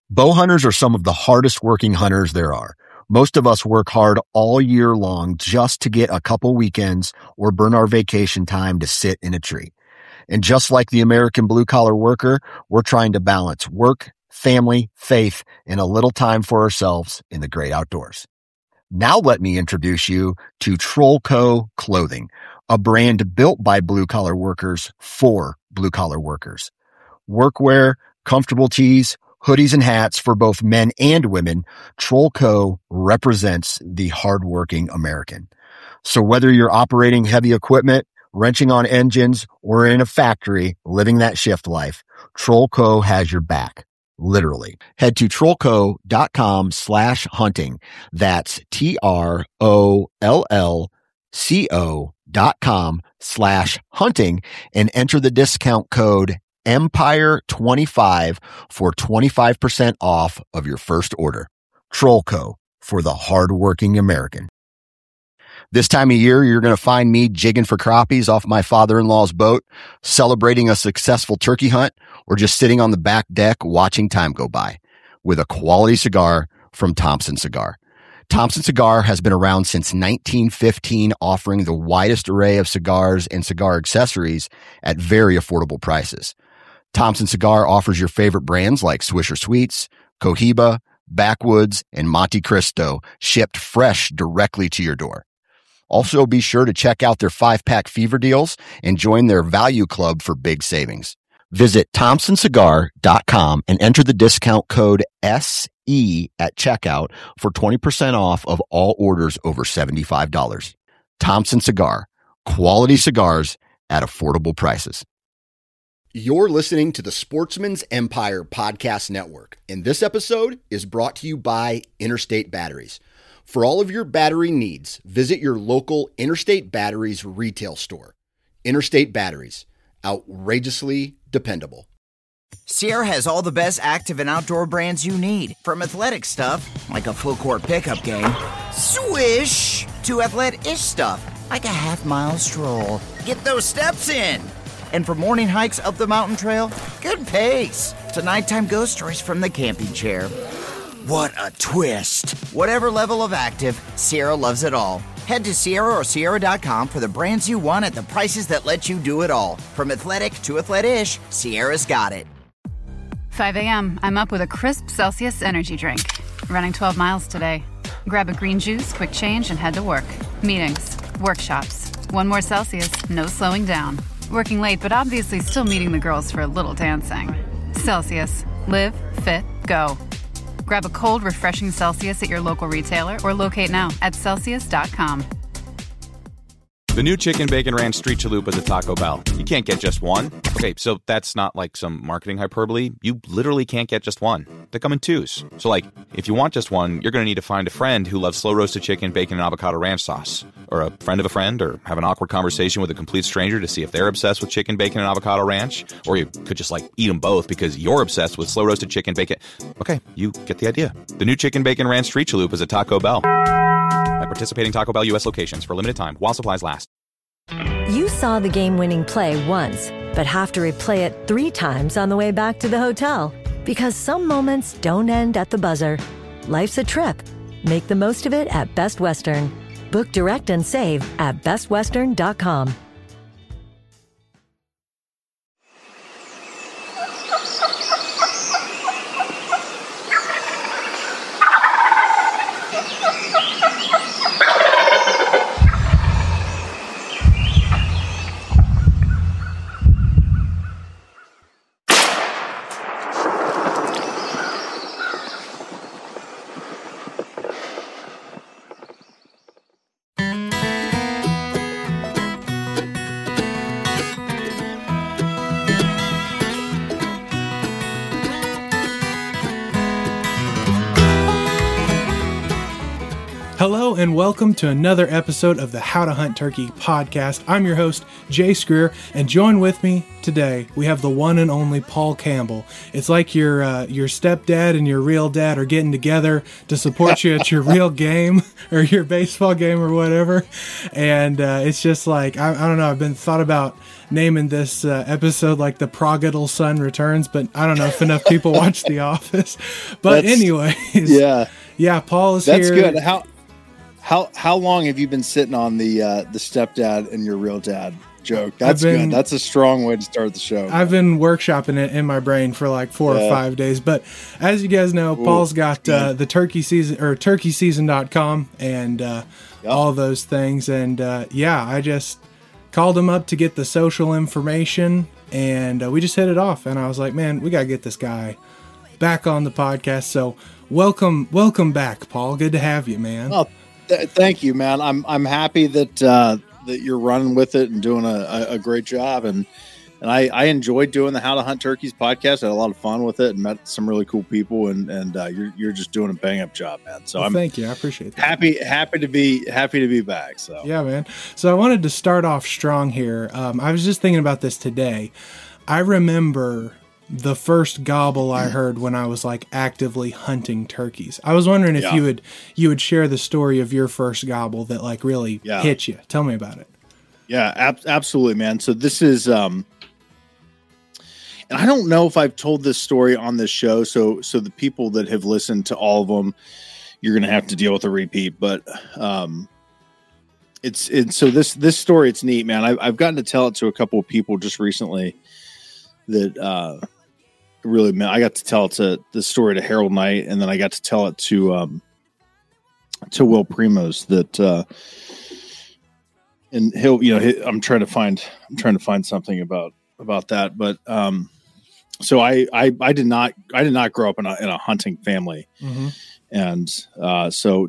Bow hunters are some of the hardest working hunters there are. Most of us work hard all year long just to get a couple weekends or burn our vacation time to sit in a tree. And just like the American blue-collar worker, we're trying to balance work, family, faith, and a little time for ourselves in the great outdoors. Now let me introduce you to Trollco Clothing, a brand built by blue-collar workers for blue-collar workers. Workwear, comfortable tees, hoodies, and hats for both men and women, Trollco represents the hardworking American. So whether you're operating heavy equipment, wrenching on engines, or in a factory living that shift life, Trollco has your back. Literally. Head to trollco.com/hunting. That's TROLLCO.com/hunting and enter the discount code Empire25 for 25% off of your first order. Trollco, for the hardworking American. This time of year, you're going to find me jigging for crappies off my father-in-law's boat, celebrating a successful turkey hunt, or just sitting on the back deck watching time go by with a quality cigar from Thompson Cigar. Thompson Cigar has been around since 1915, offering the widest array of cigars and cigar accessories at very affordable prices. Thompson Cigar offers your favorite brands like Swisher Sweets, Cohiba, Backwoods, and Monte Cristo, shipped fresh directly to your door. Also, be sure to check out their 5-pack fever deals and join their value club for big savings. Visit ThompsonCigar.com and enter the discount code SE at checkout for 20% off of all orders over $75. Thompson Cigar, quality cigars at affordable prices. You're listening to the Sportsman's Empire Podcast Network, and this episode is brought to you by Interstate Batteries. For all of your battery needs, visit your local Interstate Batteries retail store. Interstate Batteries, outrageously dependable. Sierra has all the best active and outdoor brands you need. From athletic stuff, like a full court pickup game, swish, to athletic-ish stuff, like a half-mile stroll. Get those steps in. And for morning hikes up the mountain trail, good pace. To nighttime ghost stories from the camping chair. What a twist. Whatever level of active, Sierra loves it all. Head to Sierra or Sierra.com for the brands you want at the prices that let you do it all. From athletic to athletic-ish, Sierra's got it. 5 a.m., I'm up with a crisp Celsius energy drink. Running 12 miles today. Grab a green juice, quick change, and head to work. Meetings, workshops. One more Celsius, no slowing down. Working late, but obviously still meeting the girls for a little dancing. Celsius. Live, fit, go. Grab a cold, refreshing Celsius at your local retailer or locate now at Celsius.com. The new Chicken Bacon Ranch Street Chalupa is at Taco Bell. You can't get just one. Okay, so that's not like some marketing hyperbole. You literally can't get just one. They come in twos. So like, if you want just one, you're going to need to find a friend who loves slow roasted chicken, bacon, and avocado ranch sauce. Or a friend of a friend, or have an awkward conversation with a complete stranger to see if they're obsessed with chicken, bacon, and avocado ranch. Or you could just like eat them both because you're obsessed with slow roasted chicken, bacon. Okay, you get the idea. The new Chicken Bacon Ranch Street Chalupa is at Taco Bell. At participating Taco Bell U.S. locations for a limited time while supplies last. You saw the game-winning play once, but have to replay it 3 times on the way back to the hotel. Because some moments don't end at the buzzer. Life's a trip. Make the most of it at Best Western. Book direct and save at bestwestern.com. and welcome to another episode of the How to Hunt Turkey podcast. I'm your host, Jay Screer, and join with me today, we have the one and only Paul Campbell. It's like your stepdad and your real dad are getting together to support you at your real game or your baseball game or whatever. And it's just like, I don't know, I've been thought about naming this episode like the Prodigal Son Returns, but I don't know if enough people watch The Office. But anyways, yeah, Paul is That's here. That's good. How long have you been sitting on the stepdad and your real dad joke? That's good. That's a strong way to start the show. I've been workshopping it in my brain for like 4 or 5 days. But as you guys know, Paul's got the turkey season or turkeyseason.com and all those things. And I just called him up to get the social information, and we just hit it off. And I was like, man, we got to get this guy back on the podcast. So welcome back, Paul. Good to have you, man. Oh, thank you, man. I'm happy that that you're running with it and doing a great job. And I enjoyed doing the How to Hunt Turkeys podcast. I had a lot of fun with it and met some really cool people. And you're just doing a bang up job, man. So thank you. I appreciate that. Happy to be back. So yeah, man. So I wanted to start off strong here. I was just thinking about this today. I remember the first gobble I heard when I was like actively hunting turkeys. I was wondering if you would share the story of your first gobble that like really hit you. Tell me about it. Yeah, absolutely, man. So this is, and I don't know if I've told this story on this show. So the people that have listened to all of them, you're going to have to deal with a repeat, but, so this story, it's neat, man. I've gotten to tell it to a couple of people just recently that, really, man, I got to tell the story to Harold Knight, and then I got to tell it to Will Primos that, and I'm trying to find something about that. But, so I did not grow up in a hunting family. Mm-hmm. And, so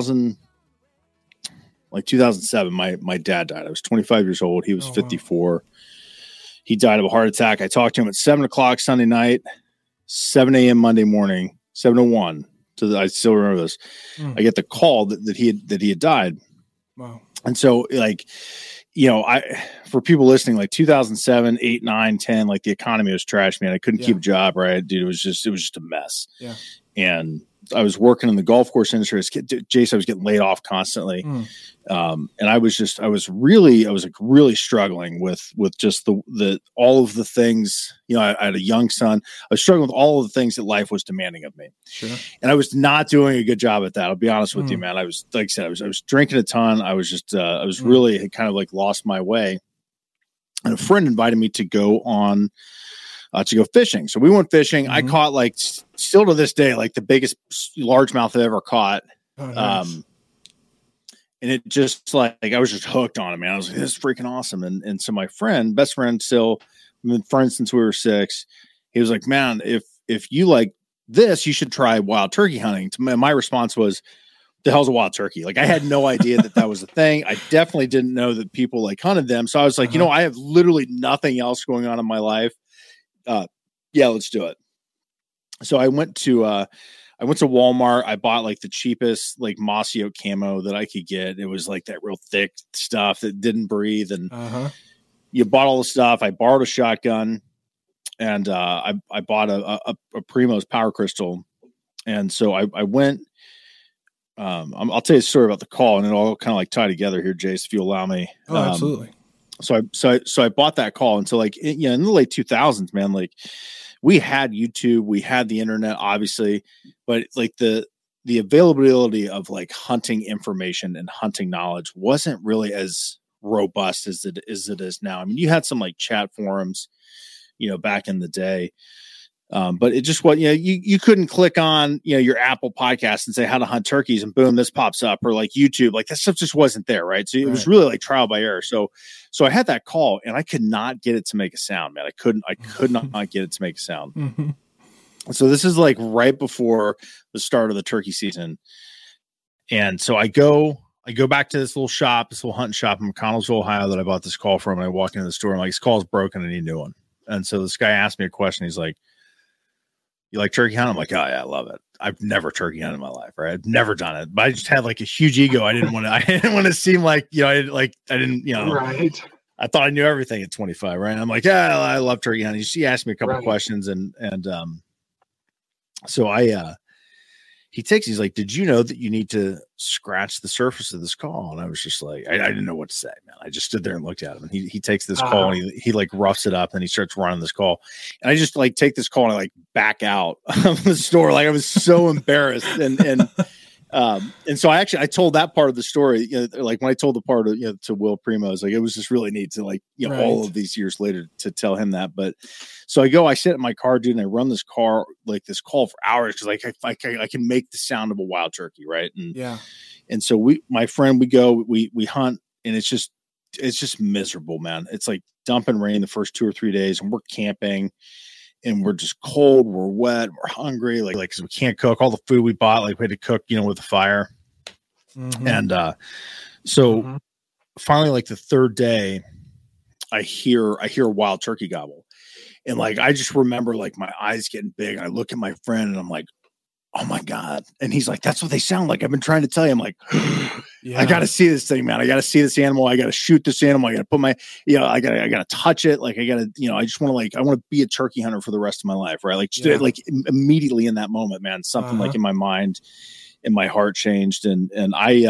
2007, my dad died. I was 25 years old. He was 54. Wow. He died of a heart attack. I talked to him at 7:00 Sunday night, 7 a.m. Monday morning, 7:01. I still remember this. I get the call that he had died. Wow. And so for people listening, like 2007, 8, 9, 10, like the economy was trash, man. I couldn't keep a job, right? Dude, it was just a mess. Yeah. And I was working in the golf course industry. I was getting laid off constantly. And I was really struggling with just all of the things, I had a young son. I was struggling with all of the things that life was demanding of me. Sure. And I was not doing a good job at that. I'll be honest with you, man. I was, like I said, I was drinking a ton. I was just, really had kind of like lost my way. And a friend invited me to go to go fishing. So we went fishing. I caught like still to this day, like the biggest largemouth I've ever caught. Oh, nice. And it just like I was just hooked on it, man. I was like, this is freaking awesome. And so my best friend still, we've been friends since we were 6. He was like, man, if you like this, you should try wild turkey hunting. My response was, the hell's a wild turkey? Like I had no idea that was a thing. I definitely didn't know that people like hunted them. So I was like, I have literally nothing else going on in my life. Let's do it. So I went to Walmart. I bought like the cheapest like mossy oak camo that I could get. It was like that real thick stuff that didn't breathe. And you bought all the stuff. I borrowed a shotgun, and I bought a Primos Power Crystal. And so I went. I'll tell you a story about the call, and it'll all kind of like tie together here, Jace, if you allow me. Oh, absolutely. So I bought that call. And so like, in the late 2000s, man, like we had YouTube, we had the internet, obviously, but like the availability of like hunting information and hunting knowledge wasn't really as robust as it is now. I mean, you had some like chat forums, back in the day. But it just what you couldn't click on your Apple podcast and say how to hunt turkeys and boom, this pops up, or like YouTube, like that stuff just wasn't there, right? So it was really like trial by error. So I had that call and I could not get it to make a sound, man. I could not get it to make a sound. Mm-hmm. So this is like right before the start of the turkey season, and so I go back to this little hunting shop in McConnellsville, Ohio, that I bought this call from. And I walk into the store and I'm like, this call's broken, I need a new one. And so this guy asked me a question. He's like, you like turkey hunting? I'm like, oh yeah, I love it. I've never turkey hunted in my life, right? I've never done it, but I just had like a huge ego. I didn't want to seem like, I didn't, right. I thought I knew everything at 25, right? I'm like, yeah, I love turkey hunting. She asked me a couple of questions, and so he's like, did you know that you need to scratch the surface of this call? And I was just like, I didn't know what to say, man. I just stood there and looked at him, and he takes this call and he like roughs it up and he starts running this call. And I just like take this call and I like back out of the store. Like I was so embarrassed. And so I told that part of the story, like when I told the part of, to Will Primo, I was like, it was just really neat to like, all of these years later to tell him that. But so I sit in my car, dude, and I run this call for hours. Cause like, I can make the sound of a wild turkey. Right. And so we hunt, and it's just miserable, man. It's like dumping rain the first 2 or 3 days, and we're camping. And we're just cold, we're wet, we're hungry, like cause we can't cook. All the food we bought, like we had to cook, with the fire. Mm-hmm. And so finally, like the third day, I hear a wild turkey gobble. And like I just remember like my eyes getting big, and I look at my friend and I'm like, oh my God. And he's like, that's what they sound like. I've been trying to tell you. I'm like, I got to see this thing, man. I got to see this animal. I got to shoot this animal. I got to put my, I got to touch it. Like I got to, I just want to I want to be a turkey hunter for the rest of my life. Right. Like, like immediately in that moment, man, something like in my mind, in my heart changed. And I,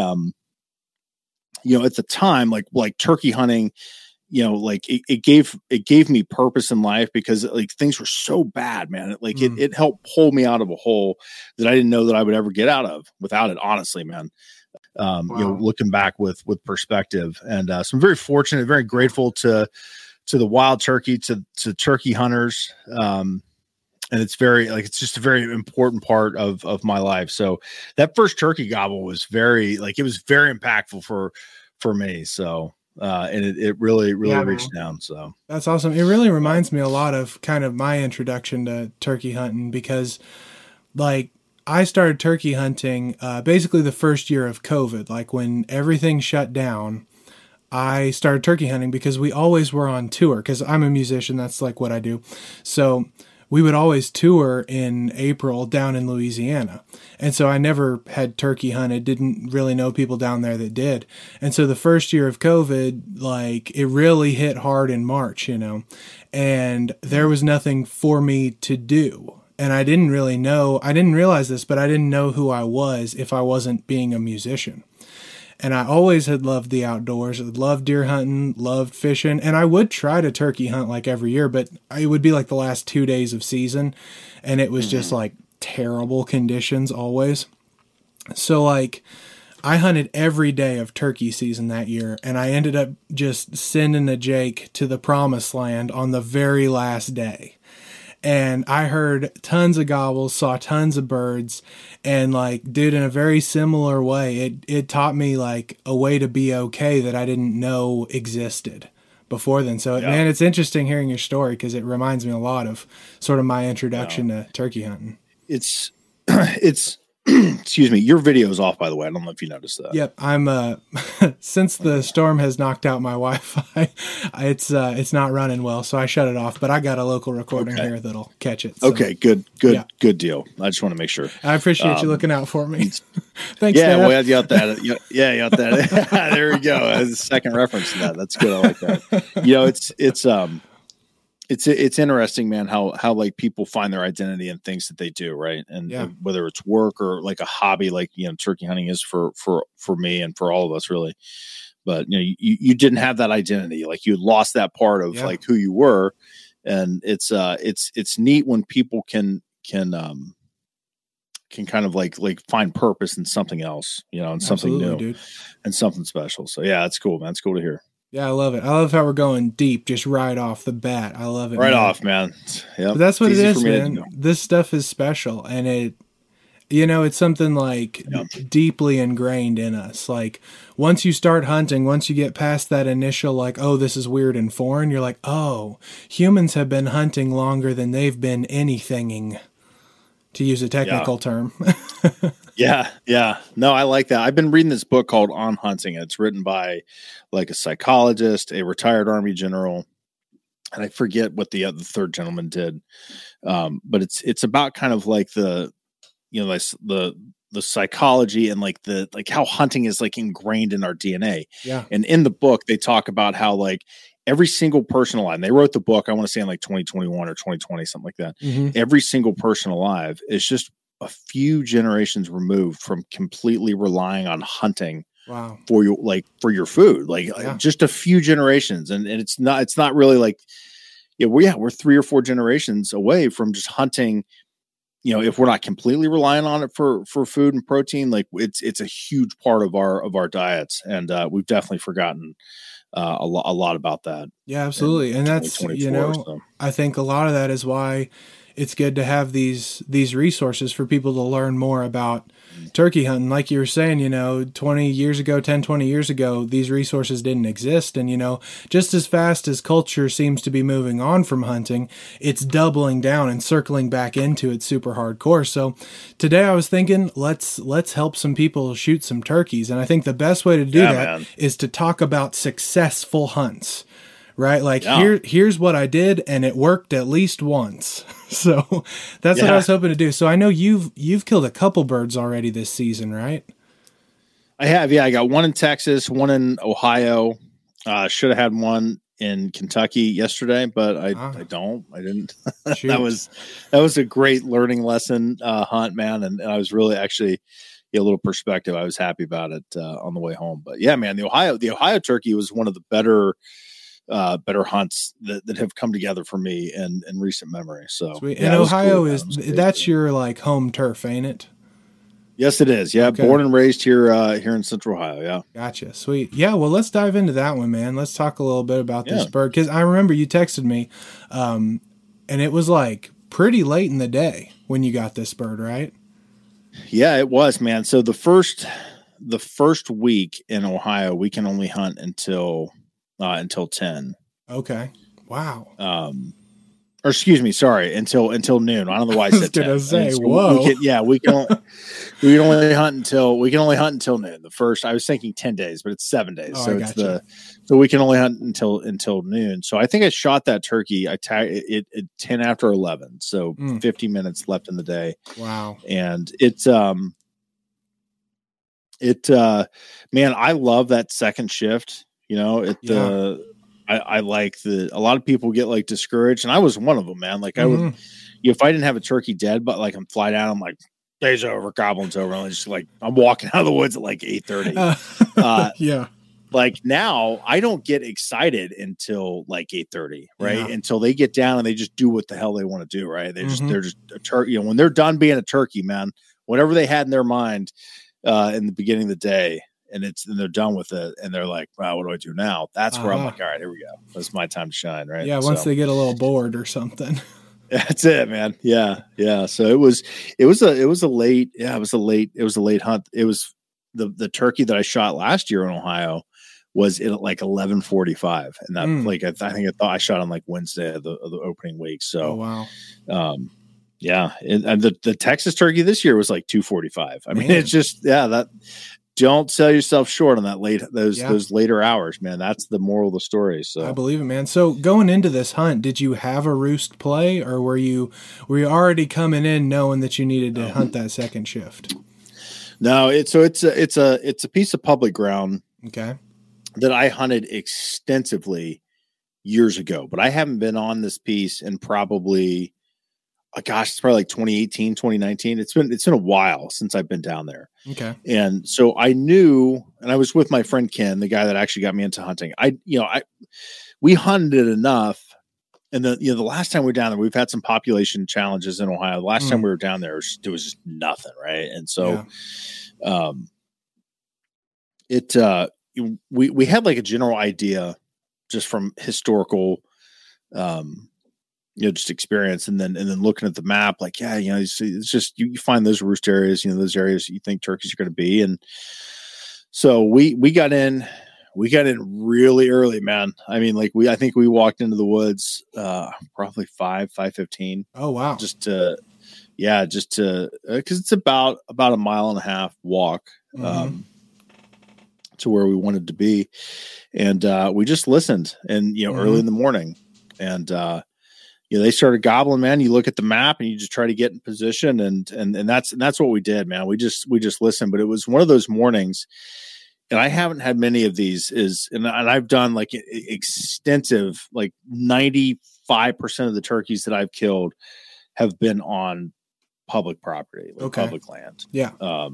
at the time, like turkey hunting, like it gave me purpose in life, because like things were so bad, man. It helped pull me out of a hole that I didn't know that I would ever get out of without it. Honestly, man. Looking back with perspective, and so I'm very fortunate, very grateful to the wild turkey, to turkey hunters. And it's it's just a very important part of my life. So that first turkey gobble was very impactful for me. So. And it really reached down. So that's awesome. It really reminds me a lot of kind of my introduction to turkey hunting, because like I started turkey hunting basically the first year of COVID, like when everything shut down. I started turkey hunting because we always were on tour, because I'm a musician. That's like what I do. So we would always tour in April down in Louisiana. And so I never had turkey hunted, didn't really know people down there that did. And so the first year of COVID, like it really hit hard in March, and there was nothing for me to do. And I didn't realize this, but I didn't know who I was if I wasn't being a musician. And I always had loved the outdoors, loved deer hunting, loved fishing. And I would try to turkey hunt like every year, but it would be like the last 2 days of season. And it was just like terrible conditions always. So like I hunted every day of turkey season that year. And I ended up just sending a Jake to the promised land on the very last day. And I heard tons of gobbles, saw tons of birds, and like, dude, in a very similar way, it taught me like a way to be okay that I didn't know existed before then. So man, it's interesting hearing your story, because it reminds me a lot of sort of my introduction to turkey hunting. It's excuse me, your video is off, by the way. I don't know if you noticed that. Yep. I'm since the storm has knocked out my Wi-Fi, it's not running well, so I shut it off, but I got a local recording here that'll catch it. So. Okay, good deal. I just want to make sure. I appreciate you looking out for me. Thanks, yeah, Dad. well, you got that. You got that. There we go. That's a second reference to that. That's good. I like that. It's interesting, man, how like people find their identity in things that they do, right? And whether it's work or like a hobby, like turkey hunting is for me and for all of us, really. But you didn't have that identity, like you lost that part of like who you were, and it's neat when people can kind of like find purpose in something else, and something new, dude. And something special. So yeah, it's cool, man. It's cool to hear. Yeah, I love it. I love how we're going deep just right off the bat. I love it. Right off, man. Yeah, that's what it is, man. This stuff is special, and it's something like deeply ingrained in us. Like once you start hunting, once you get past that initial like, oh, this is weird and foreign, you're like, oh, humans have been hunting longer than they've been anythinging, to use a technical term. Yeah. No, I like that. I've been reading this book called On Hunting. It's written by like a psychologist, a retired Army general, and I forget what the third gentleman did. But it's about kind of like the the psychology and like how hunting is like ingrained in our DNA. Yeah. And in the book, they talk about how like every single person alive, and they wrote the book, I want to say in like 2021 or 2020, something like that. Mm-hmm. Every single person alive is just a few generations removed from completely relying on hunting. Wow. For your food, just a few generations. And it's not really like, we're 3 or 4 generations away from just hunting. If we're not completely relying on it for food and protein, like it's a huge part of our diets. And we've definitely forgotten a lot about that. Yeah, absolutely. And that's, so. I think a lot of that is why it's good to have these resources for people to learn more about turkey hunting. Like you were saying, 20 years ago, these resources didn't exist. And, just as fast as culture seems to be moving on from hunting, it's doubling down and circling back into it super hardcore. So today I was thinking, let's help some people shoot some turkeys. And I think the best way to do that is to talk about successful hunts. Right? Like here's what I did and it worked at least once. So that's what I was hoping to do. So I know you've killed a couple birds already this season, right? I have. Yeah. I got one in Texas, one in Ohio. Should have had one in Kentucky yesterday, but I didn't. that was a great learning lesson hunt, man. And I was really actually a little perspective. I was happy about it on the way home, but yeah, man, the Ohio turkey was one of the better hunts that have come together for me in recent memory. So sweet. And Ohio that's your like home turf, ain't it? Yes, it is. Yeah. Okay. Born and raised here in Central Ohio. Yeah. Gotcha. Sweet. Yeah. Well, let's dive into that one, man. Let's talk a little bit about this bird. Cause I remember you texted me, and it was like pretty late in the day when you got this bird, right? Yeah, it was, man. So the first week in Ohio, we can only hunt until 10. Okay. Wow. Or excuse me, sorry, until noon. I don't know why I said 10. Whoa. We can only hunt until noon. The first, I was thinking 10 days, but it's 7 days. So so we can only hunt until noon. So I think I shot that turkey. I tagged it at 10 after 11. So 50 minutes left in the day. Wow. And man, I love that second shift. I like a lot of people get like discouraged, and I was one of them, man. Like I would, if I didn't have a turkey dead, but like I'm fly down, I'm like, day's over, goblin's over. And I'm walking out of the woods at like 8:30. Yeah. Like now I don't get excited until like 8:30, right? Yeah. Until they get down and they just do what the hell they want to do. Right. They're just a turkey. When they're done being a turkey, man, whatever they had in their mind, in the beginning of the day, and they're done with it, and they're like, wow, what do I do now? That's where I'm like, all right, here we go. That's my time to shine, right? Yeah, once they get a little bored or something. That's it, man. Yeah. So it was a late hunt. It was the turkey that I shot last year in Ohio was at like 11:45, and that I shot on like Wednesday of the opening week. So wow. Yeah, and the Texas turkey this year was like 2:45. I mean, it's just that. Don't sell yourself short on that those later hours, man. That's the moral of the story. So I believe it, man. So going into this hunt, did you have a roost play, or were you already coming in knowing that you needed to hunt that second shift? No, it's a piece of public ground. Okay. That I hunted extensively years ago, but I haven't been on this piece in probably, it's probably like 2018, 2019. It's been a while since I've been down there. Okay. And so I knew, and I was with my friend Ken, the guy that actually got me into hunting. We hunted enough. And the last time we were down there, we've had some population challenges in Ohio. The last time we were down there, there was just nothing. Right. And so, we had like a general idea just from historical, just experience, and then looking at the map, like, it's just, you find those roost areas, those areas you think turkeys are going to be. And so we got in really early, man. I mean, like I think we walked into the woods, probably 5:15. Oh, wow. Just to, cause it's about a mile and a half walk, to where we wanted to be. And, we just listened, and, early in the morning, and, they started gobbling, man. You look at the map and you just try to get in position, and that's what we did, man. We just listened, but it was one of those mornings, and I haven't had many of these. And I've done like extensive, like 95% of the turkeys that I've killed have been on public property, like public land. Yeah.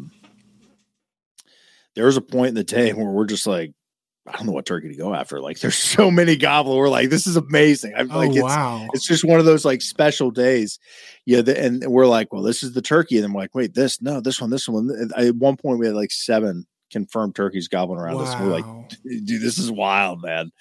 There was a point in the day where we're just like, I don't know what turkey to go after. Like, there's so many gobble. We're like, this is amazing. Wow. It's just one of those like special days. Yeah. And we're like, well, this is the turkey. And I'm like, wait, this one. And at one point we had like 7 confirmed turkeys gobbling around us. And we're like, dude, this is wild, man.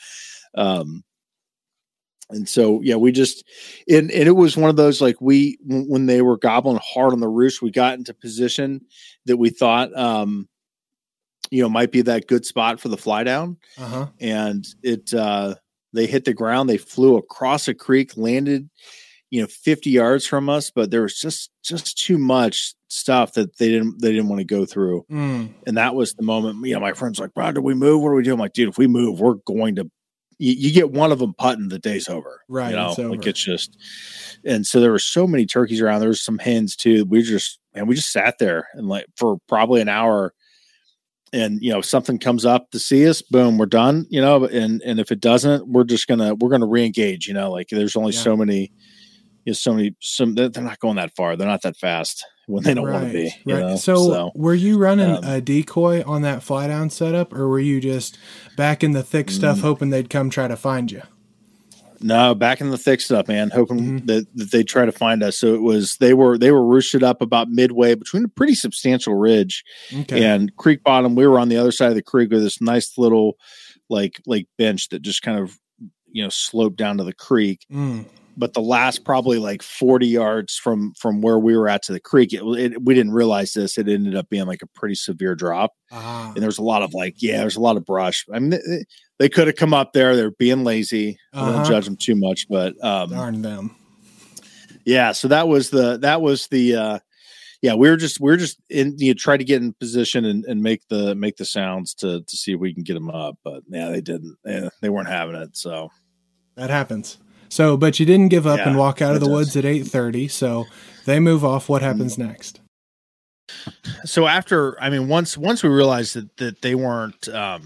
And so, yeah, we just, and it was one of those, like when they were gobbling hard on the roost, we got into position that we thought, might be that good spot for the fly down. And they hit the ground, they flew across a creek, landed, 50 yards from us, but there was just too much stuff that they didn't want to go through. And that was the moment, my friend's like, bro, do we move? What do we do? I'm like, dude, if we move, we're going to, you get one of them putting, the day's over. Right. Like it's just, and so there were so many turkeys around. There was some hens too. We just sat there and like for probably an hour, and if something comes up to see us, boom, we're done, and if it doesn't, we're going to re-engage, like there's only so many, they're not going that far. They're not that fast when they don't want to be. Right. So were you running a decoy on that fly down setup, or were you just back in the thick stuff hoping they'd come try to find you? No, back in the thick stuff, man, hoping that they'd try to find us. So it was, they were roosted up about midway between a pretty substantial ridge and creek bottom. We were on the other side of the creek with this nice little like bench that just kind of, sloped down to the creek. But the last probably like 40 yards from where we were at to the creek, we didn't realize this. It ended up being like a pretty severe drop. And there was a lot of there's a lot of brush. I mean, they could have come up there. They're being lazy. I don't judge them too much, but darn them. Yeah. So that was the we were just in, try to get in position and make the sounds to see if we can get them up. But yeah, they didn't. They weren't having it. So that happens. So, but you didn't give up and walk out of the woods at 8:30. So they move off. What happens next? So once we realized that they weren't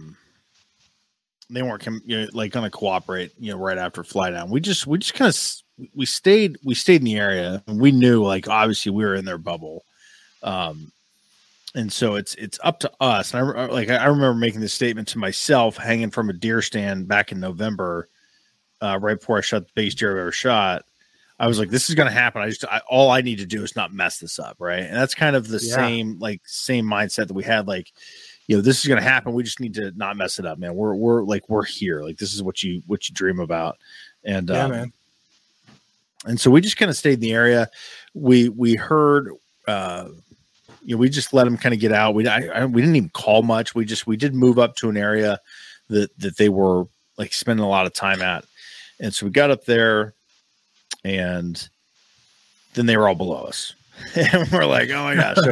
like going to cooperate, right after fly down, we just kind of, we stayed in the area, and we knew, like, obviously we were in their bubble. And so it's up to us. And I remember making this statement to myself hanging from a deer stand back in November, right before I shot the biggest deer I've ever shot. I was like, this is going to happen. All I need to do is not mess this up. Right. And that's kind of the same mindset that we had. Like, this is going to happen. We just need to not mess it up, man. We're here. Like, this is what you dream about. And, man. And so we just kind of stayed in the area. We heard, we just let them kind of get out. We didn't even call much. We did move up to an area that they were like spending a lot of time at. And so we got up there, and then they were all below us, and we're like, oh my gosh.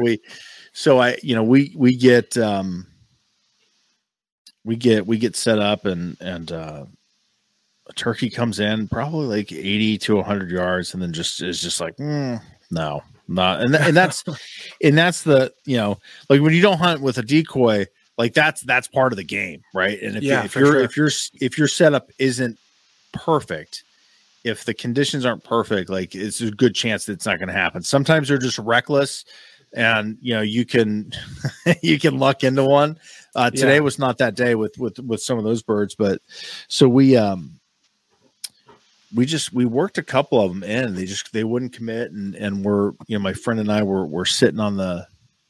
We get set up, and a turkey comes in probably like 80 to 100 yards. And then is just like, no, not. And that's the, like when you don't hunt with a decoy, like that's part of the game. Right. And if your setup isn't perfect, if the conditions aren't perfect, like it's a good chance that it's not going to happen. Sometimes they're just reckless, and you can luck into one. Today was not that day with some of those birds, but so we worked a couple of them in. They wouldn't commit, and we're, my friend and I were sitting on the,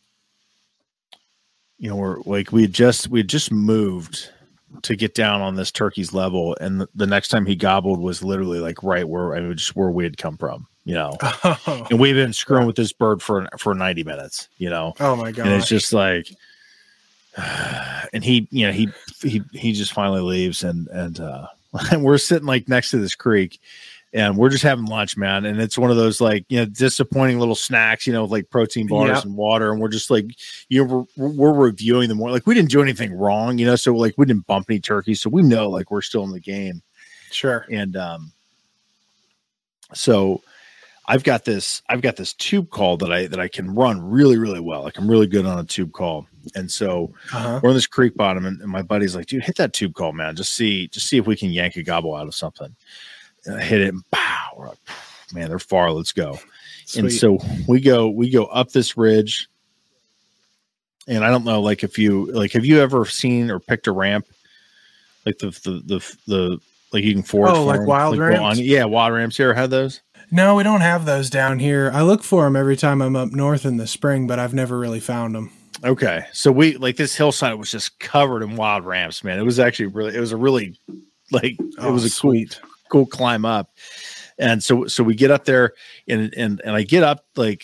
we're like, we had just moved to get down on this turkey's level, and the next time he gobbled was literally like right where we had come from, and we've been screwing with this bird for 90 minutes, Oh my god! And it's just like, and he just finally leaves, and we're sitting like next to this creek, and we're just having lunch, man. And it's one of those like, disappointing little snacks, like protein bars and water. And we're just like, we're reviewing them more. Like, we didn't do anything wrong, so like we didn't bump any turkeys. So we know like we're still in the game. Sure. And, So I've got this tube call that I can run really, really well. Like I'm really good on a tube call. And so we're on this creek bottom, and my buddy's like, dude, hit that tube call, man. Just see if we can yank a gobble out of something. And I hit it, and pow, we're like, man, they're far. Let's go. Sweet. And so we go up this ridge. And I don't know, like have you ever seen or picked a ramp? Like the like you can forage. Oh, like wild ramps? Yeah, wild ramps. You ever had those? No, we don't have those down here. I look for them every time I'm up north in the spring, but I've never really found them. Okay. So we like this hillside was just covered in wild ramps, man. It was actually it was a sweet, cool climb up. And so we get up there and I get up like,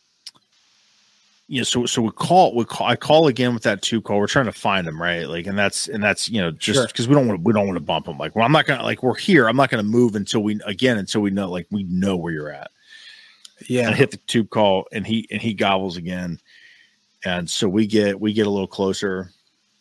so I call again with that tube call. We're trying to find him, right? Like, and that's, just because we don't want to bump him. Like, well, I'm not going to, like, we're here. I'm not going to move until we know, like, we know where you're at. Yeah. And I hit the tube call and he gobbles again. And so we get a little closer.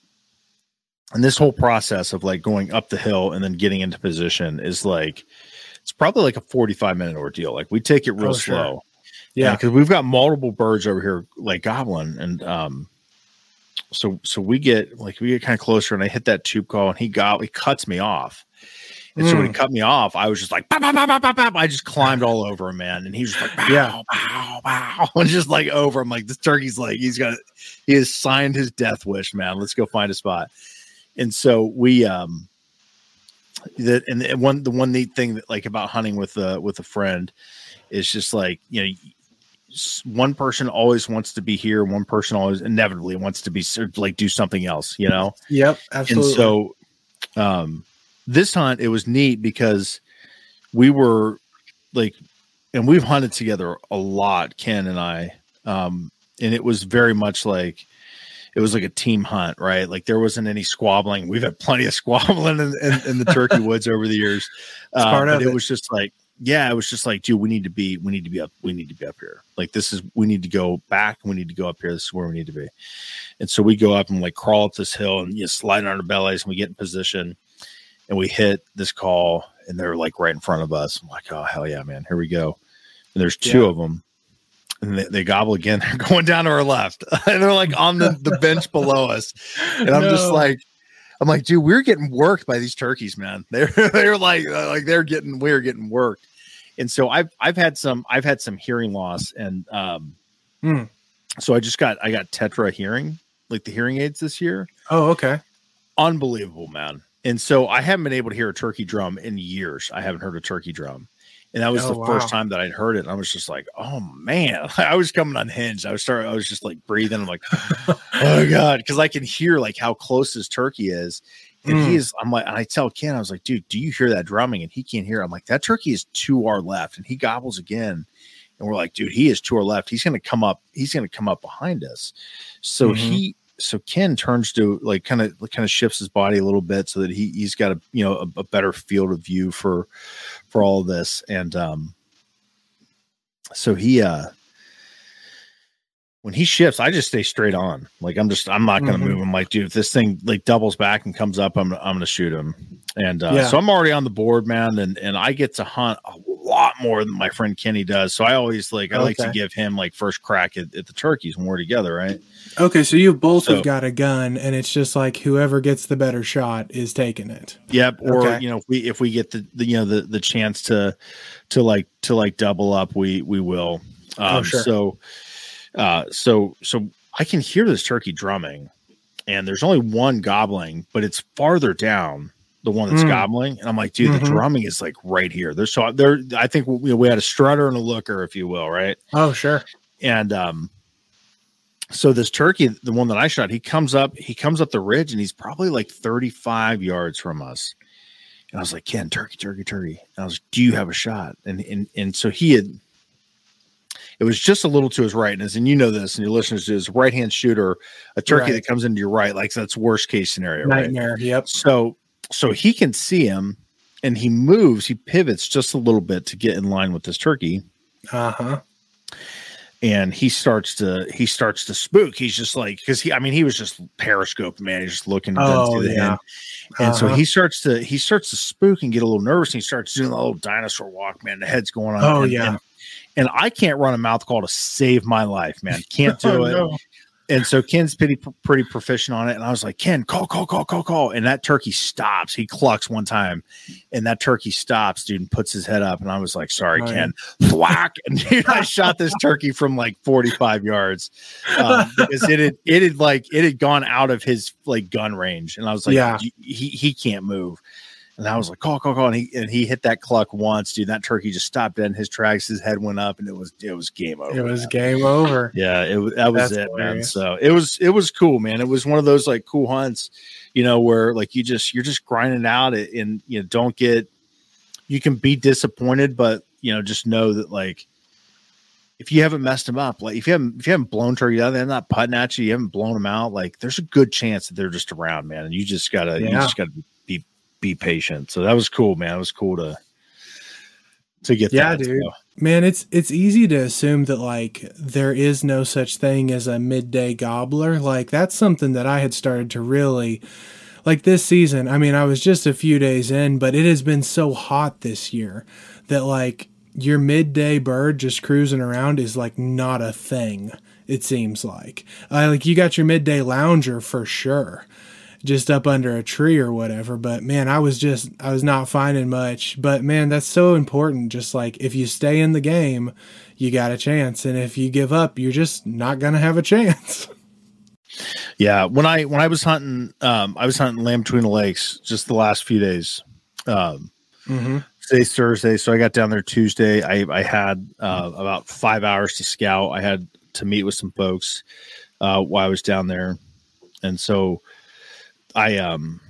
And this whole process of like going up the hill and then getting into position is like, it's probably like a 45-minute ordeal. Like we take it real slow. Yeah, because we've got multiple birds over here like gobbling, and so we get kind of closer, and I hit that tube call, and he cuts me off, and so when he cut me off, I was just like, bop, bop, bop, bop, bop. I just climbed all over him, man, and he was just like, bow, bow, bow, and just like over. I'm like, this turkey's like, he has signed his death wish, man. Let's go find a spot, and so we the one neat thing that like about hunting with a friend is just like, one person always wants to be here. One person always inevitably wants to be like do something else, Yep, absolutely. And so, this hunt, it was neat because we were like, and we've hunted together a lot, Ken and I, and it was very much like it was like a team hunt, right? Like there wasn't any squabbling. We've had plenty of squabbling in the turkey woods over the years. But it was just like. Yeah, it was just like, dude, we need to be up here. Like we need to go back. We need to go up here. This is where we need to be. And so we go up and like crawl up this hill and slide on our bellies, and we get in position and we hit this call, and they're like right in front of us. I'm like, oh, hell yeah, man. Here we go. And there's two of them, and they gobble again. They're going down to our left. And they're like on the bench below us. And I'm just like, dude, we're getting worked by these turkeys, man. They're like we're getting worked. And so I've had some hearing loss, and so I got Tetra hearing, like the hearing aids this year. Oh, okay. Unbelievable, man. And so I haven't been able to hear a turkey drum in years. I haven't heard a turkey drum. And that was the first time that I'd heard it. And I was just like, oh man, I was coming unhinged. I was just like breathing. I'm like, oh God. Cause I can hear like how close this turkey is. And I'm like, and I tell Ken, I was like, dude, do you hear that drumming? And he can't hear. I'm like, that turkey is to our left, and he gobbles again. And we're like, dude, he is to our left. He's going to come up. He's going to come up behind us. So so Ken turns to like kind of shifts his body a little bit so that he's got a better field of view for all of this. And so he when he shifts, I just stay straight on. Like I'm not going to move. I'm like, dude, if this thing like doubles back and comes up, I'm going to shoot him. And so I'm already on the board, man. And I get to hunt a lot more than my friend Kenny does. So I always like to give him like first crack at the turkeys when we're together, right? Okay, so you both have got a gun, and it's just like whoever gets the better shot is taking it. Yep. Or if we get the chance to double up, we will. Sure. So I can hear this turkey drumming, and there's only one gobbling, but it's farther down, the one that's gobbling. And I'm like, dude, the drumming is like right here. I think we had a strutter and a looker, if you will. Right. Oh, sure. And, so this turkey, the one that I shot, he comes up the ridge, and he's probably like 35 yards from us. And I was like, Ken, turkey. And I was like, do you have a shot? And so it was just a little to his right. And you know this, and your listeners do, is right-hand shooter, a turkey that comes into your right, like that's worst case scenario. Nightmare. Right? Yep. So he can see him, and he pivots just a little bit to get in line with this turkey. Uh-huh. and he starts to spook. He's just like, because he was just periscoping, man. He's just looking through the end. And so he starts to spook and get a little nervous, and he starts doing a little dinosaur walk, man. The head's going on. And I can't run a mouth call to save my life, man. Can't do it. No. And so Ken's pretty proficient on it. And I was like, Ken, call. And that turkey stops. He clucks one time, and that turkey stops, dude, and puts his head up. And I was like, sorry, Ken. Whack. And dude, I shot this turkey from like 45 yards because it had gone out of his like gun range. And I was like, he can't move. And I was like, call. And he hit that cluck once, dude. That turkey just stopped dead in his tracks. His head went up, and it was game over. It was game over. Yeah, that was it, man. So it was cool, man. It was one of those like cool hunts, where like you're just grinding out it, and you can be disappointed, but just know that like if you haven't messed them up, like if you haven't blown turkey out, they're not putting at you, you haven't blown them out, like there's a good chance that they're just around, man. And you just gotta be patient. So that was cool, man. It was cool to get that. Dude. So. Man, it's easy to assume that like there is no such thing as a midday gobbler. Like that's something that I had started to really like this season. I mean, I was just a few days in, but it has been so hot this year that like your midday bird just cruising around is like not a thing. It seems like you got your midday lounger for sure, just up under a tree or whatever. But man, I was not finding much. But man, that's so important. Just like if you stay in the game, you got a chance. And if you give up, you're just not going to have a chance. Yeah. When I was hunting, I was hunting Lamb Between the Lakes just the last few days. Today's Thursday. So I got down there Tuesday. I had about 5 hours to scout. I had to meet with some folks while I was down there. And so I'm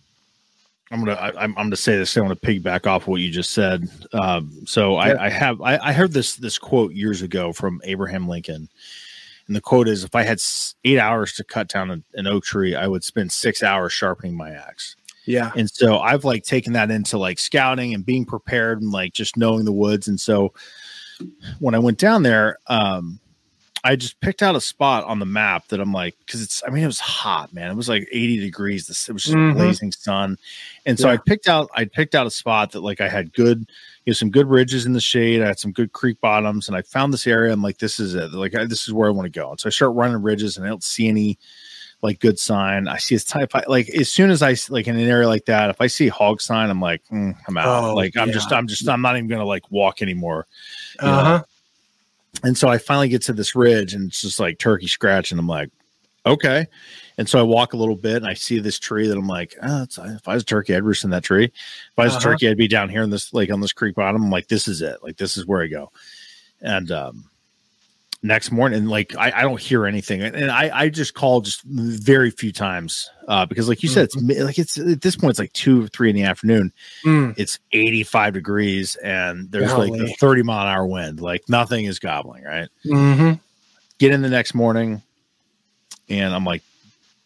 gonna say this. I want to piggyback off what you just said. I heard this quote years ago from Abraham Lincoln, and the quote is, "If I had 8 hours to cut down an oak tree, I would spend 6 hours sharpening my axe." Yeah, and so I've like taken that into like scouting and being prepared and like just knowing the woods. And so when I went down there, I just picked out a spot on the map that I'm like, because it was hot, man. It was like 80 degrees. It was just blazing sun. And so I picked out a spot that like I had good, some good ridges in the shade. I had some good creek bottoms, and I found this area. I'm like, this is it. Like, this is where I want to go. And so I start running ridges, and I don't see any like good sign. I see a type, like as soon as I like in an area like that, if I see hog sign, I'm like, I'm out. I'm not even going to like walk anymore. You know? And so I finally get to this ridge, and it's just like turkey scratch. And I'm like, okay. And so I walk a little bit, and I see this tree that I'm like, if I was a turkey, I'd roost in that tree. If I was a turkey, I'd be down here in this, like on this creek bottom. I'm like, this is it. Like, this is where I go. And, next morning, like I don't hear anything. And I just called just very few times, because like you said, it's at this point, it's like 2 or 3 in the afternoon. It's 85 degrees, and there's like a 30-mile-an-hour wind. Like nothing is gobbling, right? Get in the next morning, and I'm like,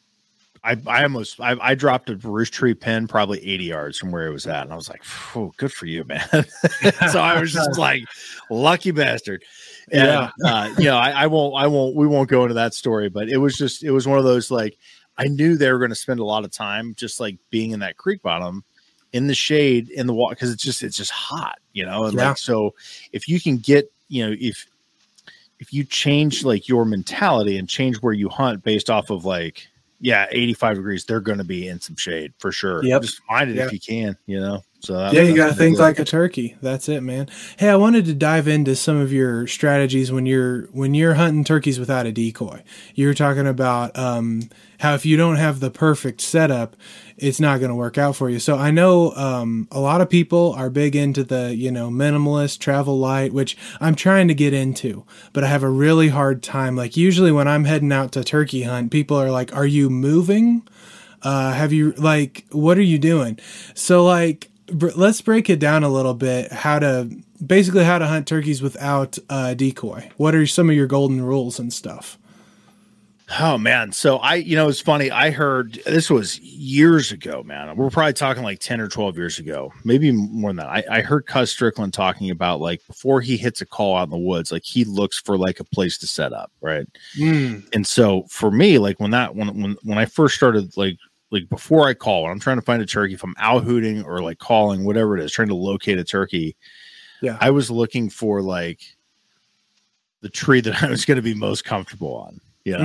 I dropped a roost tree pin probably 80 yards from where it was at. And I was like, good for you, man. So I was just like, lucky bastard. And, we won't go into that story, but it was one of those, like, I knew they were going to spend a lot of time just like being in that creek bottom in the shade, in the water. Cause it's just hot, and like, so if you can get, if you change like your mentality and change where you hunt based off of like, 85 degrees, they're going to be in some shade for sure. Just find it if you can, So you got to think like a turkey. That's it, man. Hey, I wanted to dive into some of your strategies when you're hunting turkeys without a decoy. You were talking about how if you don't have the perfect setup, it's not going to work out for you. So I know a lot of people are big into the minimalist, travel light, which I'm trying to get into, but I have a really hard time. Like usually when I'm heading out to turkey hunt, people are like, "Are you moving? Have you what are you doing?" So like, let's break it down a little bit. How to hunt turkeys without a decoy. What are some of your golden rules and stuff? Oh man. So it's funny. I heard this was years ago, man. We're probably talking like 10 or 12 years ago, maybe more than that. I heard Cuz Strickland talking about like before he hits a call out in the woods, like he looks for like a place to set up. Right. And so for me, like when I first started, like before I call, when I'm trying to find a turkey, if I'm out hooting or like calling, whatever it is, trying to locate a turkey. Yeah. I was looking for like the tree that I was going to be most comfortable on.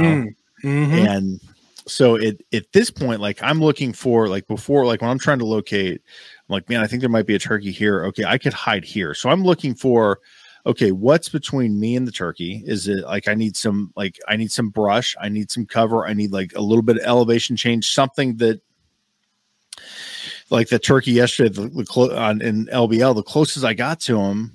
And so at this point, like I'm looking for like before, like when I'm trying to locate, I'm like, man, I think there might be a turkey here. Okay, I could hide here. So I'm looking for, okay, what's between me and the turkey? Is it like I need some brush, I need some cover, I need like a little bit of elevation change, something that like the turkey yesterday in LBL, the closest I got to him,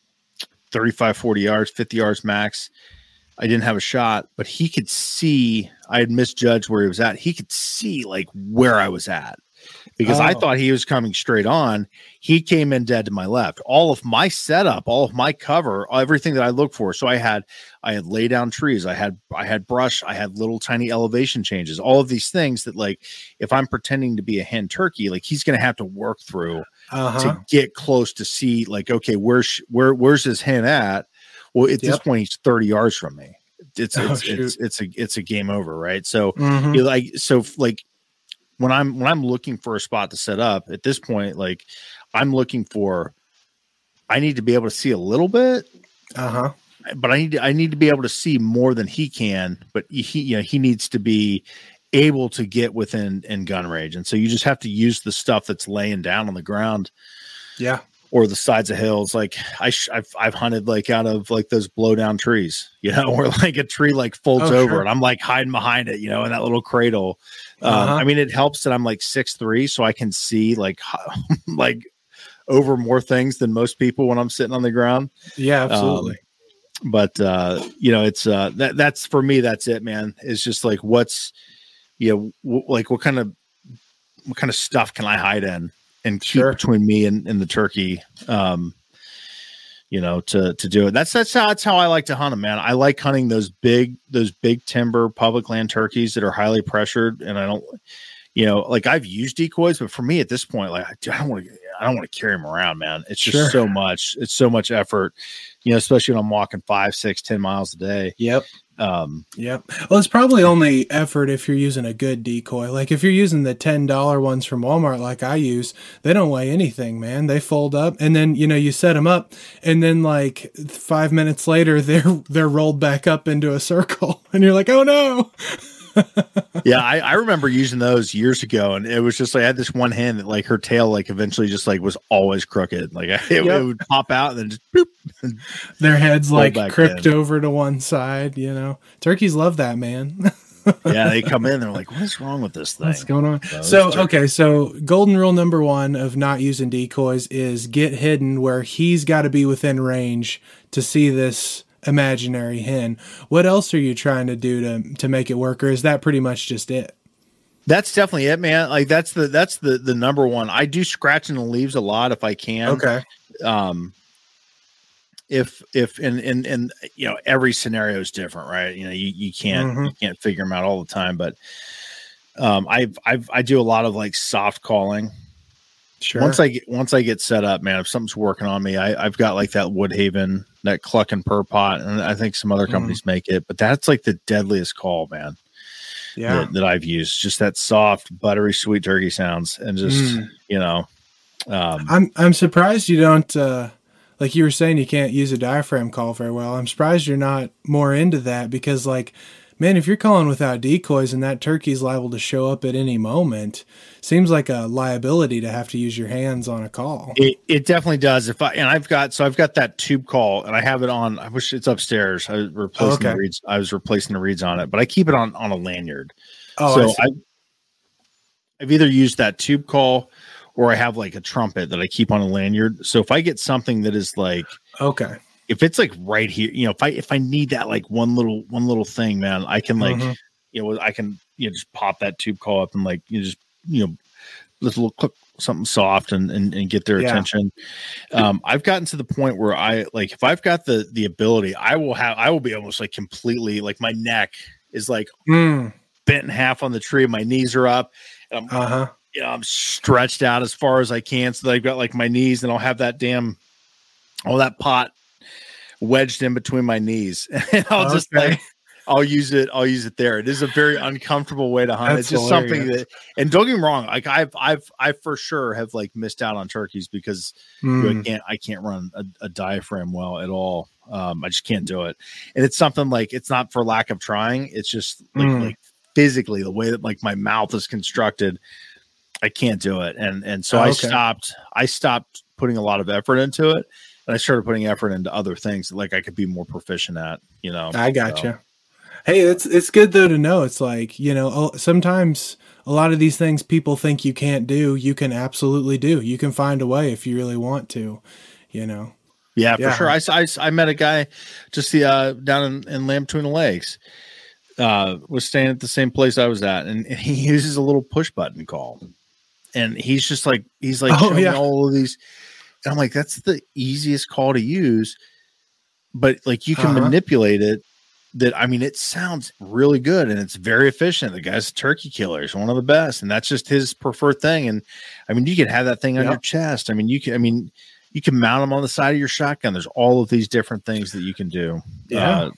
35, 40 yards, 50 yards max. I didn't have a shot, but he could see. I had misjudged where he was at. He could see like where I was at because I thought he was coming straight on. He came in dead to my left. All of my setup, all of my cover, everything that I look for. So I had lay down trees. I had brush. I had little tiny elevation changes. All of these things that like if I'm pretending to be a hen turkey, like he's going to have to work through to get close to see like, okay, where's his hen at? Well, at this point, he's 30 yards from me. It's a game over, right? So, like when I'm looking for a spot to set up at this point, like I'm looking for, I need to be able to see a little bit, but I need to be able to see more than he can. But he needs to be able to get within gun range, and so you just have to use the stuff that's laying down on the ground. Yeah. Or the sides of hills. Like I've hunted like out of like those blow down trees, where like a tree like folds over and I'm like hiding behind it, in that little cradle. I mean, it helps that I'm like 6'3", so I can see like over more things than most people when I'm sitting on the ground. Yeah, absolutely. But it's that's for me. That's it, man. It's just like what kind of stuff can I hide in and keep between me and the turkey, to do it. That's how I like to hunt them, man. I like hunting those big timber public land turkeys that are highly pressured. And I don't, like I've used decoys, but for me at this point, like I don't want to carry them around, man. It's just so much. It's so much effort, especially when I'm walking 5, 6, 10 miles a day. Yep. Well, it's probably only effort if you're using a good decoy. Like if you're using the $10 ones from Walmart, like I use, they don't weigh anything, man. They fold up and then, you set them up and then like 5 minutes later, they're rolled back up into a circle and you're like, oh no. Yeah, I remember using those years ago, and it was just like I had this one hen that like her tail like eventually just like was always crooked. Like it would pop out and then just boop. Their heads like crooked over to one side. Turkeys love that, man. Yeah, they come in, they're like, "What is wrong with this thing? What's going on?" So golden rule number 1 of not using decoys is get hidden where he's got to be within range to see this imaginary hen. What else are you trying to do to make it work, or is that pretty much just it? That's definitely it, man. Like that's the number one. I do scratching the leaves a lot if I can. Okay. If and every scenario is different, right? You can't figure them out all the time, but I do a lot of like soft calling. Sure. Once I get set up, man, if something's working on me, I've got like that Woodhaven, that Cluck and Purr pot, and I think some other companies make it, but that's like the deadliest call, man. Yeah, that I've used, just that soft, buttery, sweet turkey sounds, and just I'm surprised you don't like you were saying you can't use a diaphragm call very well. I'm surprised you're not more into that because like. Man, if you're calling without decoys and that turkey's liable to show up at any moment, seems like a liability to have to use your hands on a call. It definitely does. I've got that tube call and I have it on. I wish it's upstairs. I was replacing the reeds. I was replacing the reeds on it, but I keep it on a lanyard. Oh, so I've either used that tube call or I have like a trumpet that I keep on a lanyard. So if I get something that is like if it's like right here, if I need that like one little thing, man, I can like, I can just pop that tube call up and like just little click something soft and get their attention. I've gotten to the point where I like if I've got the ability, I will be almost like completely like my neck is like bent in half on the tree. My knees are up. And I'm stretched out as far as I can. So that I've got like my knees, and I'll have that all that pot wedged in between my knees. And I'll just like, I'll use it there. It is a very uncomfortable way to hunt. That's it's just hilarious. something that, and don't get me wrong, like I for sure have like missed out on turkeys because I can't run a diaphragm well at all. I just can't do it. And it's something like, it's not for lack of trying. It's just like physically the way that like my mouth is constructed, I can't do it. And so I stopped putting a lot of effort into it. And I started putting effort into other things that like I could be more proficient at, you know. I gotcha. Hey, it's good though to know. It's like, you know, sometimes a lot of these things people think you can't do, you can absolutely do. You can find a way if you really want to, you know. Yeah, for sure. I met a guy just down in Lamb Between the Lakes. Was staying at the same place I was at, and he uses a little push button call, and he's showing me all of these. And I'm like, that's the easiest call to use, but like you can manipulate it. It sounds really good and it's very efficient. The guy's a turkey killer. He's one of the best, and that's just his preferred thing. And I mean, you can have that thing on your chest. You can mount them on the side of your shotgun. There's all of these different things that you can do. Yeah.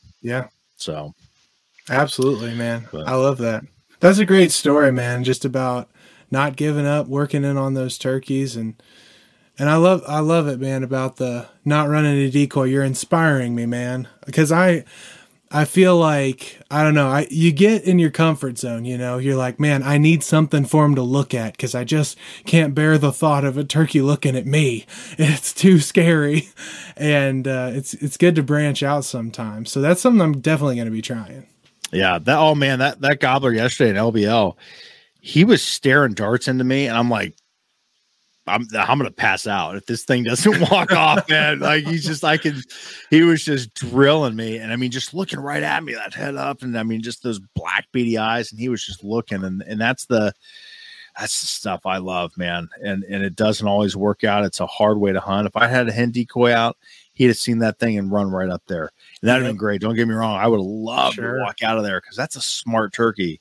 So absolutely, man. I love that. That's a great story, man. Just about not giving up, working in on those turkeys. And I love it, man, about the not running a decoy. You're inspiring me, man, because I feel like, I don't know, you get in your comfort zone, you know, you're like, man, I need something for him to look at because I just can't bear the thought of a turkey looking at me. It's too scary. And it's good to branch out sometimes. So that's something I'm definitely going to be trying. Yeah. That gobbler yesterday in LBL, he was staring darts into me, and I'm like, I'm going to pass out if this thing doesn't walk off, man. Like he was just drilling me. And just looking right at me, that head up. And just those black beady eyes. And he was just looking. And that's the stuff I love, man. And it doesn't always work out. It's a hard way to hunt. If I had a hen decoy out, he'd have seen that thing and run right up there. And that'd have been great. Don't get me wrong. I would have loved to walk out of there because that's a smart turkey.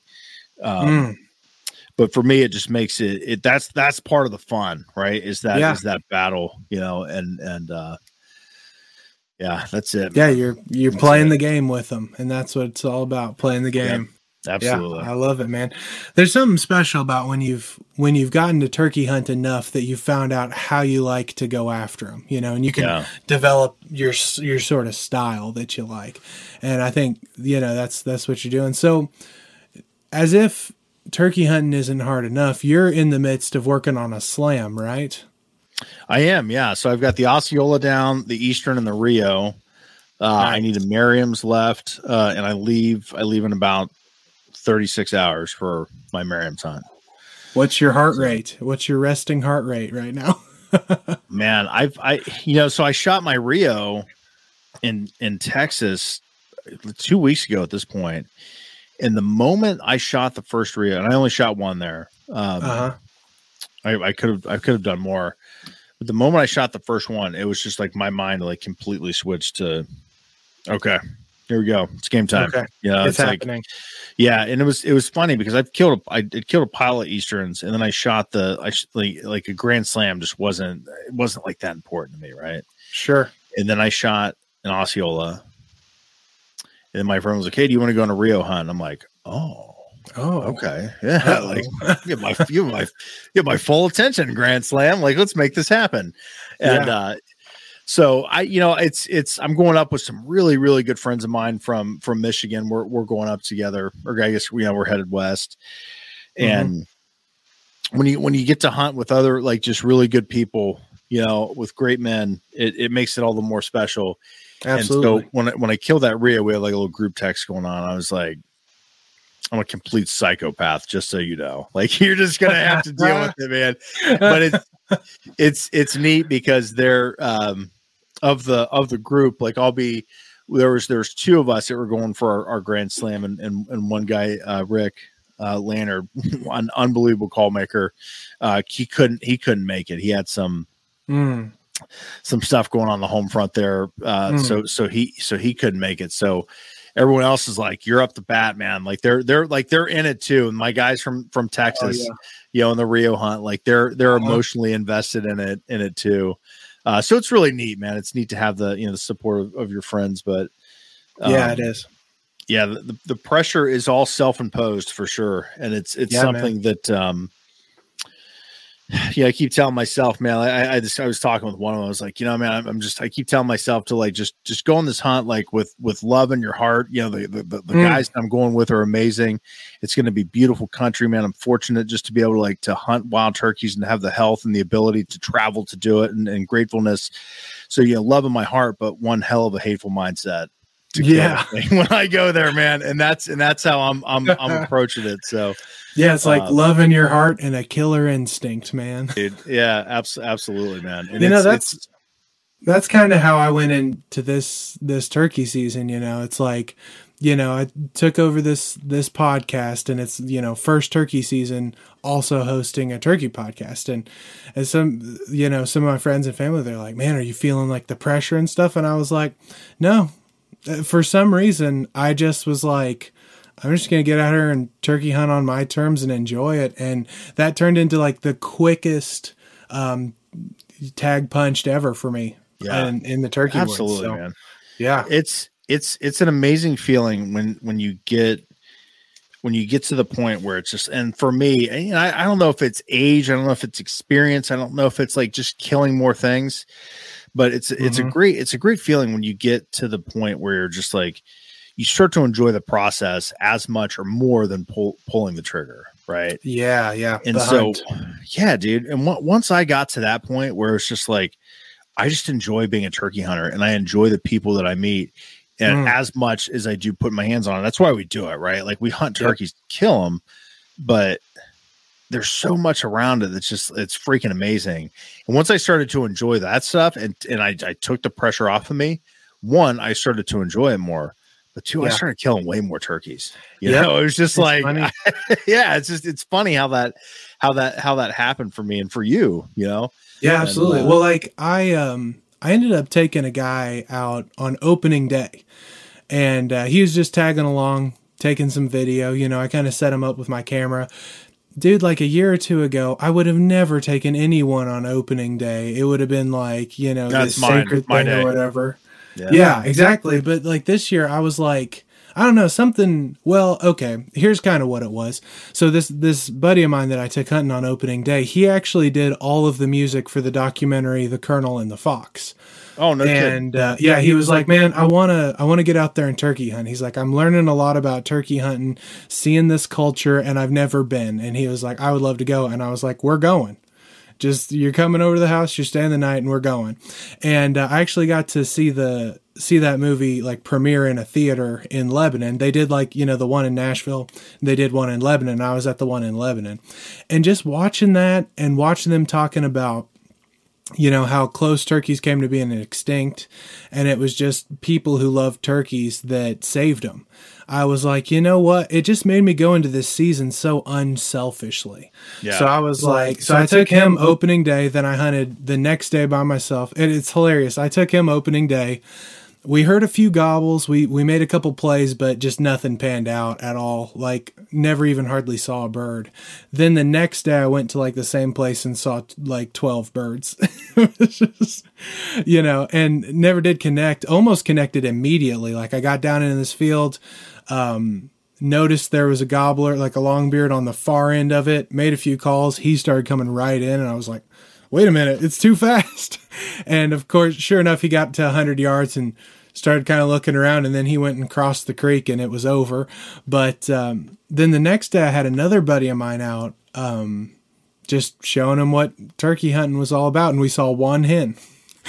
But for me, it just makes it that's part of the fun, right? Is that battle, you know, and that's it. Man. Yeah, you're playing the game with them, and that's what it's all about, playing the game. Yeah, absolutely. Yeah, I love it, man. There's something special about when you've gotten to turkey hunt enough that you've found out how you like to go after them, you know, and you can develop your sort of style that you like. And I think, you know, that's what you're doing. So as if turkey hunting isn't hard enough, you're in the midst of working on a slam, right? I am, yeah. So I've got the Osceola down, the Eastern, and the Rio. I need a Merriam's left, and I leave in about 36 hours for my Merriam's hunt. What's your heart rate? What's your resting heart rate right now? Man, so I shot my Rio in Texas 2 weeks ago at this point. And the moment I shot the first Rio, and I only shot one there, I could have done more. But the moment I shot the first one, it was just like my mind like completely switched to, okay, here we go, it's game time. Okay. You know, it's happening. Like, and it was funny because I killed a pile of Easterns, and then I shot like a Grand Slam. It wasn't like that important to me, right? Sure. And then I shot an Osceola. And my friend was like, "Hey, do you want to go on a Rio hunt?" I'm like, "Oh, okay, yeah." Like, get my full attention, Grand Slam. Like, let's make this happen. And so I'm going up with some really, really good friends of mine from Michigan. We're going up together, or I guess we're headed west. And when you get to hunt with other like just really good people, you know, with great men, it makes it all the more special. Absolutely. And so when I killed that Rio, we had like a little group text going on. I was like, I'm a complete psychopath, just so you know. Like, you're just gonna have to deal with it, man. But it's neat because they're of the group. Like, there's two of us that were going for our Grand Slam, and one guy, Rick Lannard, an unbelievable call maker. He couldn't make it. He had some stuff going on the home front there. So he couldn't make it. So everyone else is like, you're up the bat, man. Like they're in it too. And my guys from Texas, you know, in the Rio hunt, like they're emotionally invested in it too. So it's really neat, man. It's neat to have the, you know, the support of your friends, but yeah, it is. Yeah. The pressure is all self-imposed for sure. And it's something man. That, I keep telling myself, man, I was talking with one of them. I was like, you know, man, I keep telling myself to like, just go on this hunt, like with love in your heart. You know, the guys I'm going with are amazing. It's going to be beautiful country, man. I'm fortunate just to be able to hunt wild turkeys and have the health and the ability to travel to do it and gratefulness. So, love in my heart, but one hell of a hateful mindset. When I go there, man. And that's how I'm approaching it. So, yeah, it's like love in your heart and a killer instinct, man. Dude, yeah, absolutely, man. And that's kind of how I went into this turkey season. You know, it's like, I took over this podcast, and it's, first turkey season, also hosting a turkey podcast. And some of my friends and family, they're like, man, are you feeling like the pressure and stuff? And I was like, no, for some reason, I just was like, I'm just going to get out here and turkey hunt on my terms and enjoy it. And that turned into like the quickest tag punched ever for me in the turkey world. Absolutely, man. Yeah. It's an amazing feeling when you get to the point where it's just, and for me, I don't know if it's age, I don't know if it's experience, I don't know if it's like just killing more things, but it's a great feeling when you get to the point where you're just like, you start to enjoy the process as much or more than pulling the trigger. Right. Yeah. Yeah. And so, yeah, dude. And once I got to that point where it's just like, I just enjoy being a turkey hunter and I enjoy the people that I meet. And as much as I do put my hands on it, that's why we do it. Right. Like we hunt turkeys, kill them, but there's so much around it. It's freaking amazing. And once I started to enjoy that stuff and I took the pressure off of me, one, I started to enjoy it more. But two, I started killing way more turkeys. You know, it was just it's funny how that happened for me and for you, Yeah, absolutely. Well, like I ended up taking a guy out on opening day, and he was just tagging along, taking some video. I kind of set him up with my camera. Dude, like a year or two ago, I would have never taken anyone on opening day. It would have been like, that's this sacred thing or whatever. Yeah, exactly. But like this year, I was like, I don't know, something. Well, okay, here's kind of what it was. So this buddy of mine that I took hunting on opening day, he actually did all of the music for the documentary The Colonel and the Fox. Oh, no kidding. And he was like, man, I wanna get out there and turkey hunt. He's like, I'm learning a lot about turkey hunting, seeing this culture, and I've never been. And he was like, I would love to go. And I was like, we're going. Just, you're coming over to the house, you're staying the night, and we're going. And I actually got to see that movie like premiere in a theater in Lebanon. They did like, the one in Nashville. They did one in Lebanon. I was at the one in Lebanon. And just watching that and watching them talking about, how close turkeys came to being extinct. And it was just people who loved turkeys that saved them. I was like, you know what? It just made me go into this season so unselfishly. Yeah. So I was like, I took him opening day, then I hunted the next day by myself. And it's hilarious. I took him opening day. We heard a few gobbles. We made a couple plays, but just nothing panned out at all. Like never even hardly saw a bird. Then the next day I went to like the same place and saw like 12 birds. Just, and never did connect. Almost connected immediately. Like I got down into this field, noticed there was a gobbler, like a longbeard on the far end of it, made a few calls. He started coming right in and I was like, wait a minute, it's too fast. And of course, sure enough, he got to 100 yards and started kind of looking around, and then he went and crossed the creek and it was over. But then the next day I had another buddy of mine out, just showing him what turkey hunting was all about. And we saw one hen,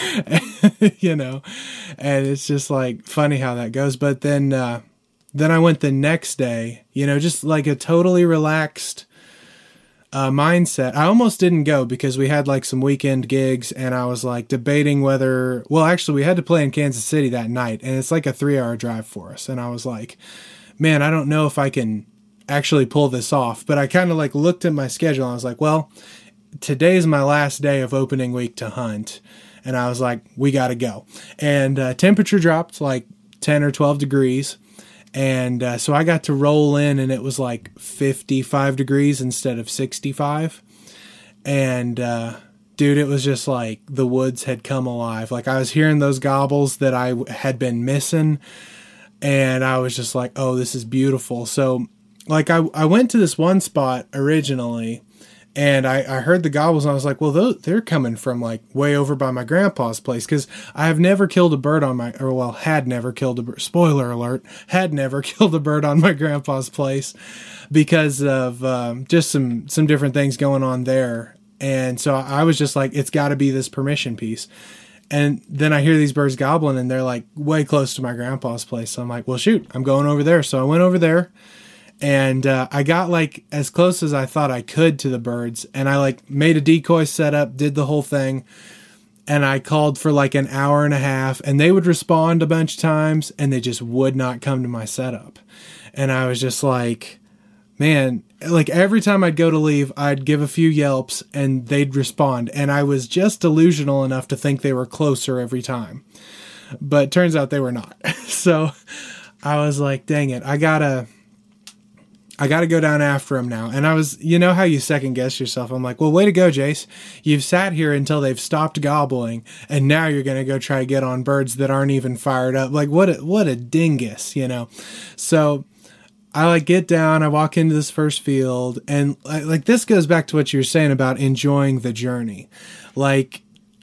and it's just like funny how that goes. But then I went the next day, just like a totally relaxed mindset. I almost didn't go because we had like some weekend gigs and I was like debating whether, well, actually we had to play in Kansas City that night and it's like a 3-hour drive for us. And I was like, man, I don't know if I can actually pull this off, but I kind of like looked at my schedule and I was like, well, today's my last day of opening week to hunt. And I was like, we got to go. And temperature dropped like 10 or 12 degrees. And so I got to roll in, and it was like 55 degrees instead of 65. And dude, it was just like the woods had come alive. Like I was hearing those gobbles that I had been missing, and I was just like, oh, this is beautiful. So like I went to this one spot originally, and I heard the gobbles, and I was like, well, they're coming from like way over by my grandpa's place, because I have never killed a bird on my, or well, had never killed a bird. Spoiler alert, had never killed a bird on my grandpa's place because of just some different things going on there. And so I was just like, it's got to be this permission piece. And then I hear these birds gobbling, and they're like way close to my grandpa's place. So I'm like, well, shoot, I'm going over there. So I went over there. And I got like as close as I thought I could to the birds, and I like made a decoy setup, did the whole thing, and I called for like an hour and a half, and they would respond a bunch of times, and they just would not come to my setup. And I was just like, man, like every time I'd go to leave, I'd give a few yelps and they'd respond. And I was just delusional enough to think they were closer every time, but turns out they were not. So I was like, dang it, I gotta go down after him now. And I was, you know how you second guess yourself. I'm like, well, way to go, Jace. You've sat here until they've stopped gobbling, and now you're going to go try to get on birds that aren't even fired up. Like what a dingus, you know? So I like get down, I walk into this first field, and like this goes back to what you were saying about enjoying the journey. Like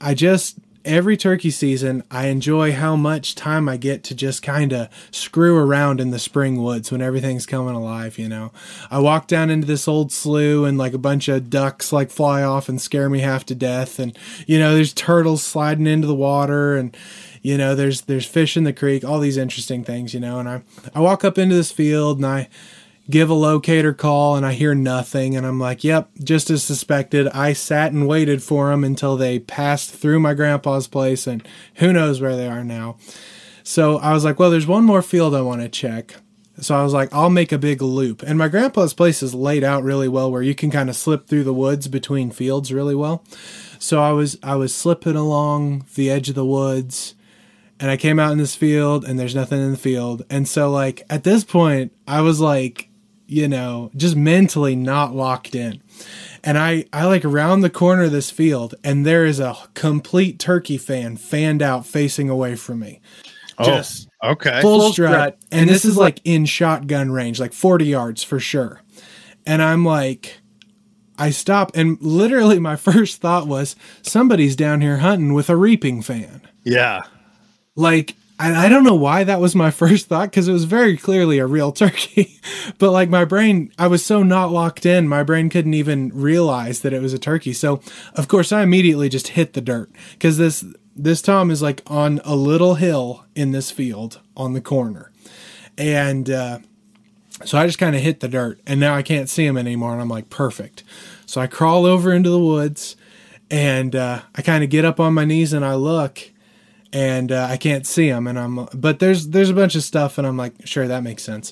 every turkey season, I enjoy how much time I get to just kind of screw around in the spring woods when everything's coming alive, you know. I walk down into this old slough, and like a bunch of ducks like fly off and scare me half to death. And, you know, there's turtles sliding into the water, and, you know, there's fish in the creek, all these interesting things, you know. And I walk up into this field, and I give a locator call, and I hear nothing, and I'm like, yep, just as suspected. I sat and waited for them until they passed through my grandpa's place, and who knows where they are now. So I was like, well, there's one more field I want to check. So I was like, I'll make a big loop. And my grandpa's place is laid out really well where you can kind of slip through the woods between fields really well. So I was slipping along the edge of the woods, and I came out in this field, and there's nothing in the field. And so like at this point, I was like, you know, just mentally not locked in. And I like round the corner of this field, and there is a complete turkey fan fanned out facing away from me. Just okay. Full strut. And this is like in shotgun range, like 40 yards for sure. And I'm like, I stop, and literally my first thought was, somebody's down here hunting with a reaping fan. Yeah. Like, I don't know why that was my first thought, because it was very clearly a real turkey. But like my brain, I was so not locked in, my brain couldn't even realize that it was a turkey. So of course I immediately just hit the dirt, because this Tom is like on a little hill in this field on the corner. And so I just kind of hit the dirt, and now I can't see him anymore. And I'm like, perfect. So I crawl over into the woods, and I kind of get up on my knees, and I look, and I can't see him, but there's a bunch of stuff, and I'm like, sure, that makes sense.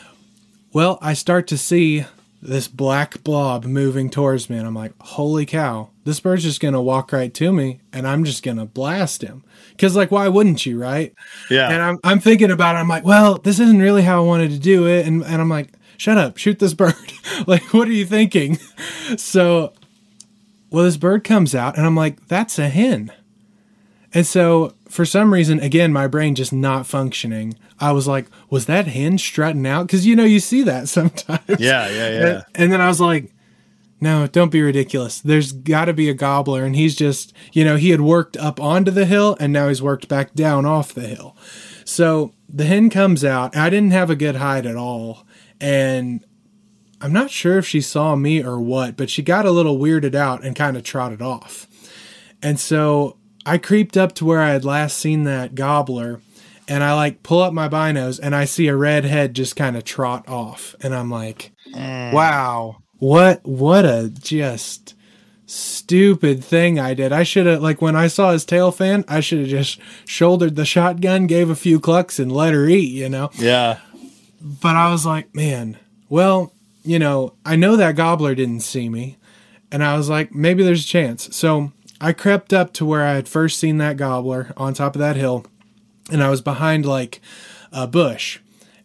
Well, I start to see this black blob moving towards me, and I'm like, holy cow, this bird's just going to walk right to me, and I'm just going to blast him. Because, like, why wouldn't you, right? Yeah. And I'm thinking about it, I'm like, well, this isn't really how I wanted to do it, and I'm like, shut up, shoot this bird. Like, what are you thinking? So, well, this bird comes out, and I'm like, that's a hen. And so, for some reason, again, my brain just not functioning. I was like, was that hen strutting out? Because, you know, you see that sometimes. Yeah. And then I was like, no, don't be ridiculous. There's got to be a gobbler. And he's just, you know, he had worked up onto the hill, and now he's worked back down off the hill. So the hen comes out. I didn't have a good hide at all. And I'm not sure if she saw me or what, but she got a little weirded out and kind of trotted off. And so I creeped up to where I had last seen that gobbler, and I like pull up my binos, and I see a red head just kind of trot off. And I'm like, wow, what a just stupid thing I did. I should have, like, when I saw his tail fan, I should have just shouldered the shotgun, gave a few clucks, and let her eat, you know? Yeah. But I was like, man, well, you know, I know that gobbler didn't see me. And I was like, maybe there's a chance. So I crept up to where I had first seen that gobbler on top of that hill, and I was behind like a bush.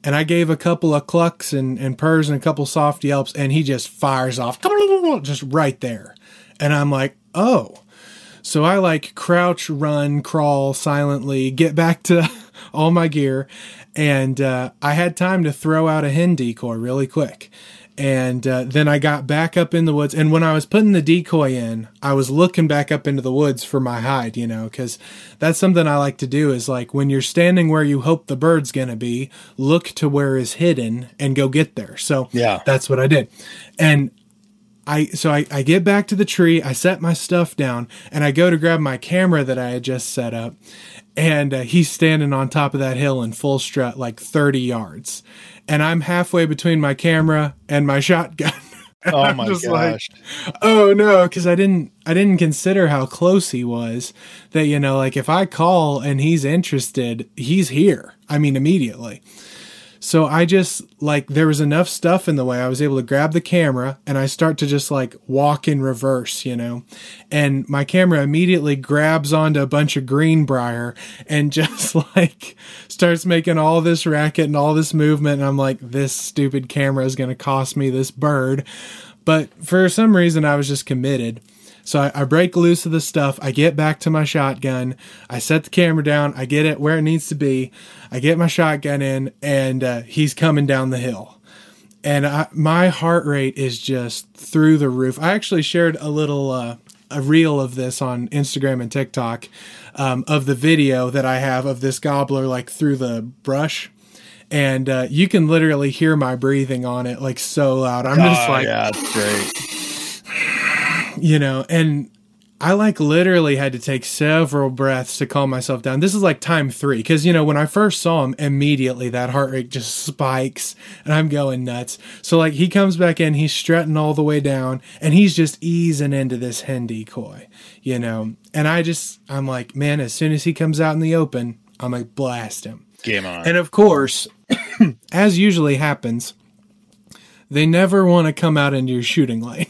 And I gave a couple of clucks and purrs and a couple soft yelps, and he just fires off just right there. And I'm like, oh. So I like crouch, run, crawl silently, get back to all my gear. And I had time to throw out a hen decoy really quick. And then I got back up in the woods. And when I was putting the decoy in, I was looking back up into the woods for my hide, you know, because that's something I like to do is like when you're standing where you hope the bird's going to be, look to where is hidden and go get there. So yeah, that's what I did. And I get back to the tree, I set my stuff down, and I go to grab my camera that I had just set up. And he's standing on top of that hill in full strut, like 30 yards. And I'm halfway between my camera and my shotgun. Oh my gosh. Like, oh no. Cause I didn't consider how close he was that, you know, like if I call and he's interested, he's here. I mean, immediately. So I just like, there was enough stuff in the way. I was able to grab the camera and I start to just like walk in reverse, you know, and my camera immediately grabs onto a bunch of greenbrier and just like starts making all this racket and all this movement. And I'm like, this stupid camera is going to cost me this bird. But for some reason I was just committed. So I break loose of the stuff. I get back to my shotgun. I set the camera down. I get it where it needs to be. I get my shotgun in, and he's coming down the hill. And my heart rate is just through the roof. I actually shared a little a reel of this on Instagram and TikTok of the video that I have of this gobbler like through the brush. And you can literally hear my breathing on it like so loud. I'm just like, yeah, it's great. You know, and I like literally had to take several breaths to calm myself down. This is like time 3. Cause you know, when I first saw him, immediately that heart rate just spikes and I'm going nuts. So like he comes back in, he's strutting all the way down and he's just easing into this hen decoy, you know? And I'm like, man, as soon as he comes out in the open, I'm like, blast him. Game on. And of course, as usually happens, they never want to come out into your shooting lane.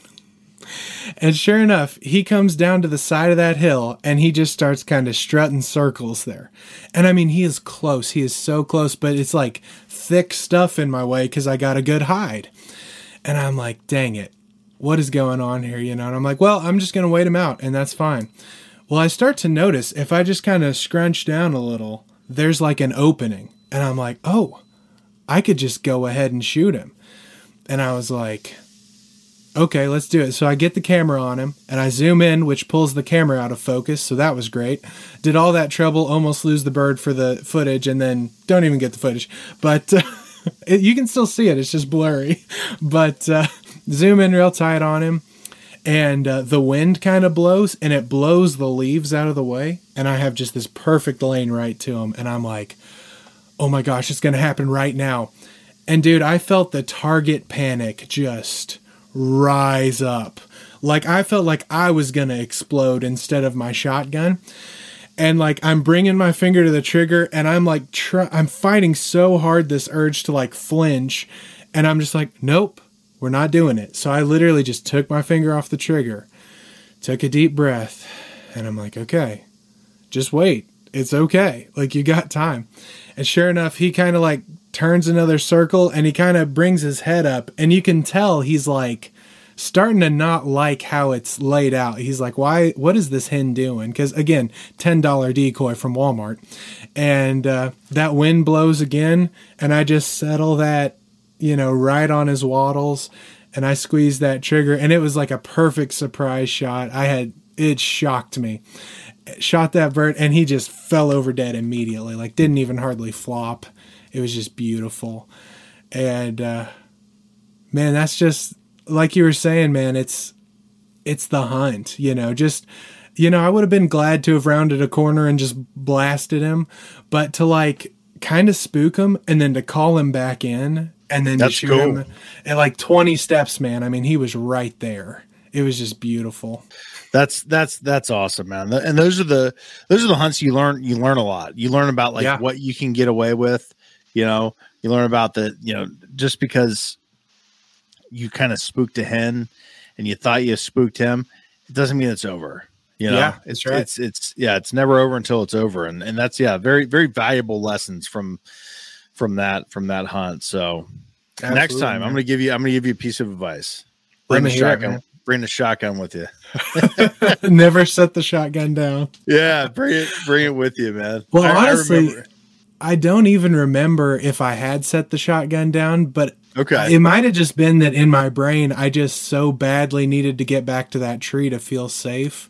And sure enough, he comes down to the side of that hill and he just starts kind of strutting circles there. And I mean, he is close. He is so close, but it's like thick stuff in my way because I got a good hide. And I'm like, dang it, what is going on here? You know, and I'm like, well, I'm just going to wait him out and that's fine. Well, I start to notice if I just kind of scrunch down a little, there's like an opening. And I'm like, oh, I could just go ahead and shoot him. And I was like, okay, let's do it. So I get the camera on him and I zoom in, which pulls the camera out of focus. So that was great. Did all that trouble, almost lose the bird for the footage and then don't even get the footage. But you can still see it. It's just blurry. But zoom in real tight on him and the wind kind of blows and it blows the leaves out of the way. And I have just this perfect lane right to him. And I'm like, oh my gosh, it's going to happen right now. And dude, I felt the target panic just rise up. Like I felt like I was going to explode instead of my shotgun. And like, I'm bringing my finger to the trigger and I'm like, I'm fighting so hard this urge to like flinch. And I'm just like, nope, we're not doing it. So I literally just took my finger off the trigger, took a deep breath. And I'm like, okay, just wait. It's okay. Like you got time. And sure enough, he kind of like turns another circle and he kind of brings his head up and you can tell he's like starting to not like how it's laid out. He's like, why, what is this hen doing? Cause again, $10 decoy from Walmart and, that wind blows again. And I just settle that, you know, right on his wattles and I squeezed that trigger and it was like a perfect surprise shot. It shocked me. Shot that bird and he just fell over dead immediately. Like didn't even hardly flop. It was just beautiful. And, man, that's just like you were saying, man, it's the hunt, you know, just, you know, I would have been glad to have rounded a corner and just blasted him, but to like kind of spook him and then to call him back in and then to shoot him at like 20 steps, man. I mean, he was right there. It was just beautiful. That's awesome, man. And those are the hunts you learn a lot. You learn about like what you can get away with, you know, you learn about the, you know, just because you kind of spooked a hen and you thought you spooked him, it doesn't mean it's over. You know, it's right. It's never over until it's over. And that's, very, very valuable lessons from from that hunt. So Absolutely, next time, man. I'm gonna give you a piece of advice. Let Bring me the hear it, shotgun. man. Bring the shotgun with you. Never set the shotgun down. Yeah, bring it with you, man. Well, honestly, remember. I don't even remember if I had set the shotgun down, but Okay. it might have just been that in my brain, I just so badly needed to get back to that tree to feel safe.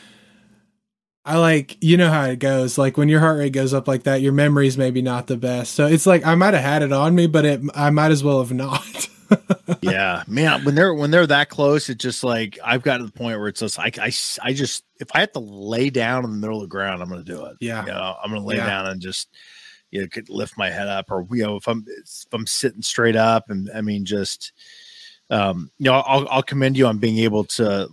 You know how it goes. Like when your heart rate goes up like that, your memory's maybe not the best. So it's like I might have had it on me, but I might as well have not. Yeah, man. When they're that close, it's just like I've gotten to the point where it's just I just if I have to lay down in the middle of the ground, I'm going to do it. Yeah, I'm going to lay down and just could lift my head up, or if I'm sitting straight up, and I mean just I'll commend you on being able to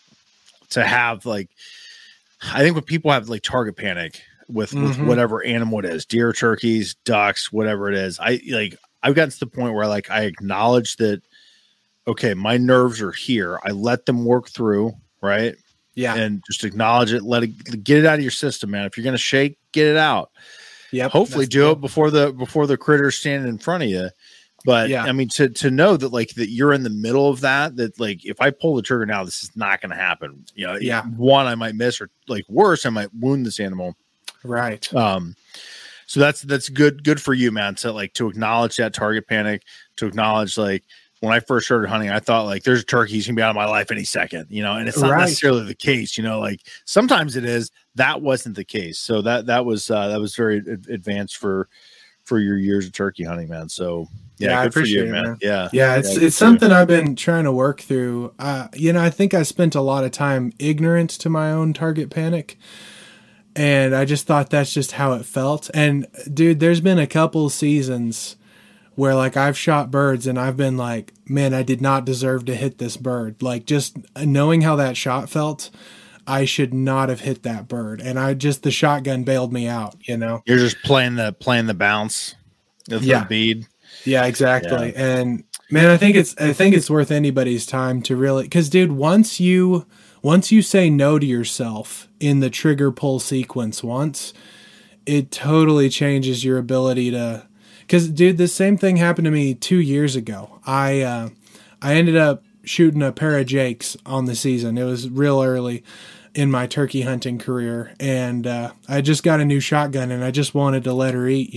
have I think when people have target panic with whatever animal it is, deer, turkeys, ducks, whatever it is, I've gotten to the point where I acknowledge that, okay, my nerves are here. I let them work through, right? Yeah. And just acknowledge it, get it out of your system, man. If you're going to shake, get it out. Yeah. Hopefully do it before the critter's standing in front of you. But I mean, to know that that you're in the middle of that if I pull the trigger now, this is not going to happen. One, I might miss, or worse, I might wound this animal. Right. So that's good for you, man, to acknowledge that target panic, to acknowledge when I first started hunting, I thought there's a turkey, he's gonna be out of my life any second, and it's not necessarily the case, sometimes it is. That wasn't the case. So that was very advanced for your years of turkey hunting, man. So yeah, I good appreciate for you, it, man. Yeah. It's something I've been trying to work through. I think I spent a lot of time ignorant to my own target panic. And I just thought that's just how it felt. And dude, there's been a couple seasons where I've shot birds and I've been like, man, I did not deserve to hit this bird. Just knowing how that shot felt, I should not have hit that bird. And the shotgun bailed me out, You're just playing the bounce of the bead. Yeah, exactly. Yeah. And man, I think it's worth anybody's time to really, cause dude, once you say no to yourself in the trigger pull sequence it totally changes your ability to, cause dude, the same thing happened to me 2 years ago. I ended up shooting a pair of jakes on the season. It was real early in my turkey hunting career. And, I just got a new shotgun and I just wanted to let her eat,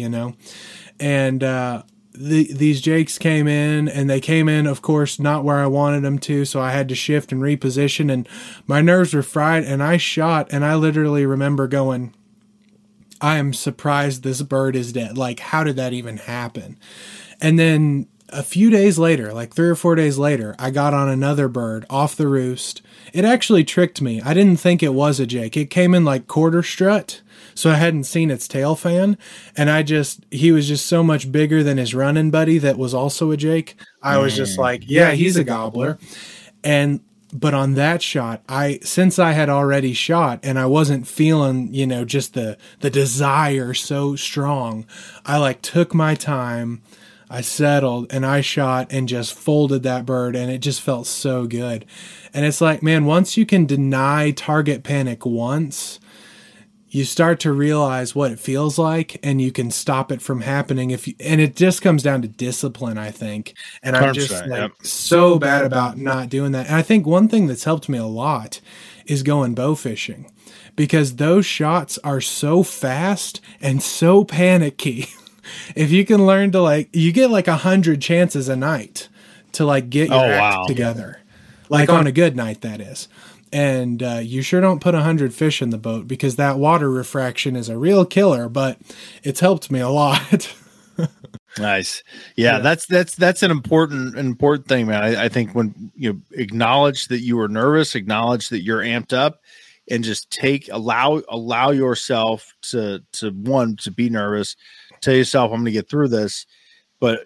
and, these jakes came in, and they came in, of course, not where I wanted them to, so I had to shift and reposition, and my nerves were fried, and I shot, and I literally remember going, I am surprised this bird is dead. How did that even happen? And then a few days later, 3 or 4 days later, I got on another bird off the roost. It actually tricked me. I didn't think it was a jake. It came in quarter strut, so I hadn't seen its tail fan, and he was just so much bigger than his running buddy that was also a jake. I was just yeah, he's a gobbler. But on that shot, since I had already shot and I wasn't feeling, just the desire so strong, I took my time, I settled, and I shot and just folded that bird, and it just felt so good. And it's man, once you can deny target panic once, you start to realize what it feels like, and you can stop it from happening and it just comes down to discipline, I think. And I'm just so bad about not doing that. And I think one thing that's helped me a lot is going bow fishing, because those shots are so fast and so panicky. If you can learn to you get 100 chances a night to get your act together, on a good night, that is. And you sure don't put 100 fish in the boat, because that water refraction is a real killer, but it's helped me a lot. Nice. Yeah, that's an important thing, man. I think when you acknowledge that you were nervous, acknowledge that you're amped up, and just allow yourself to be nervous, tell yourself, I'm going to get through this, but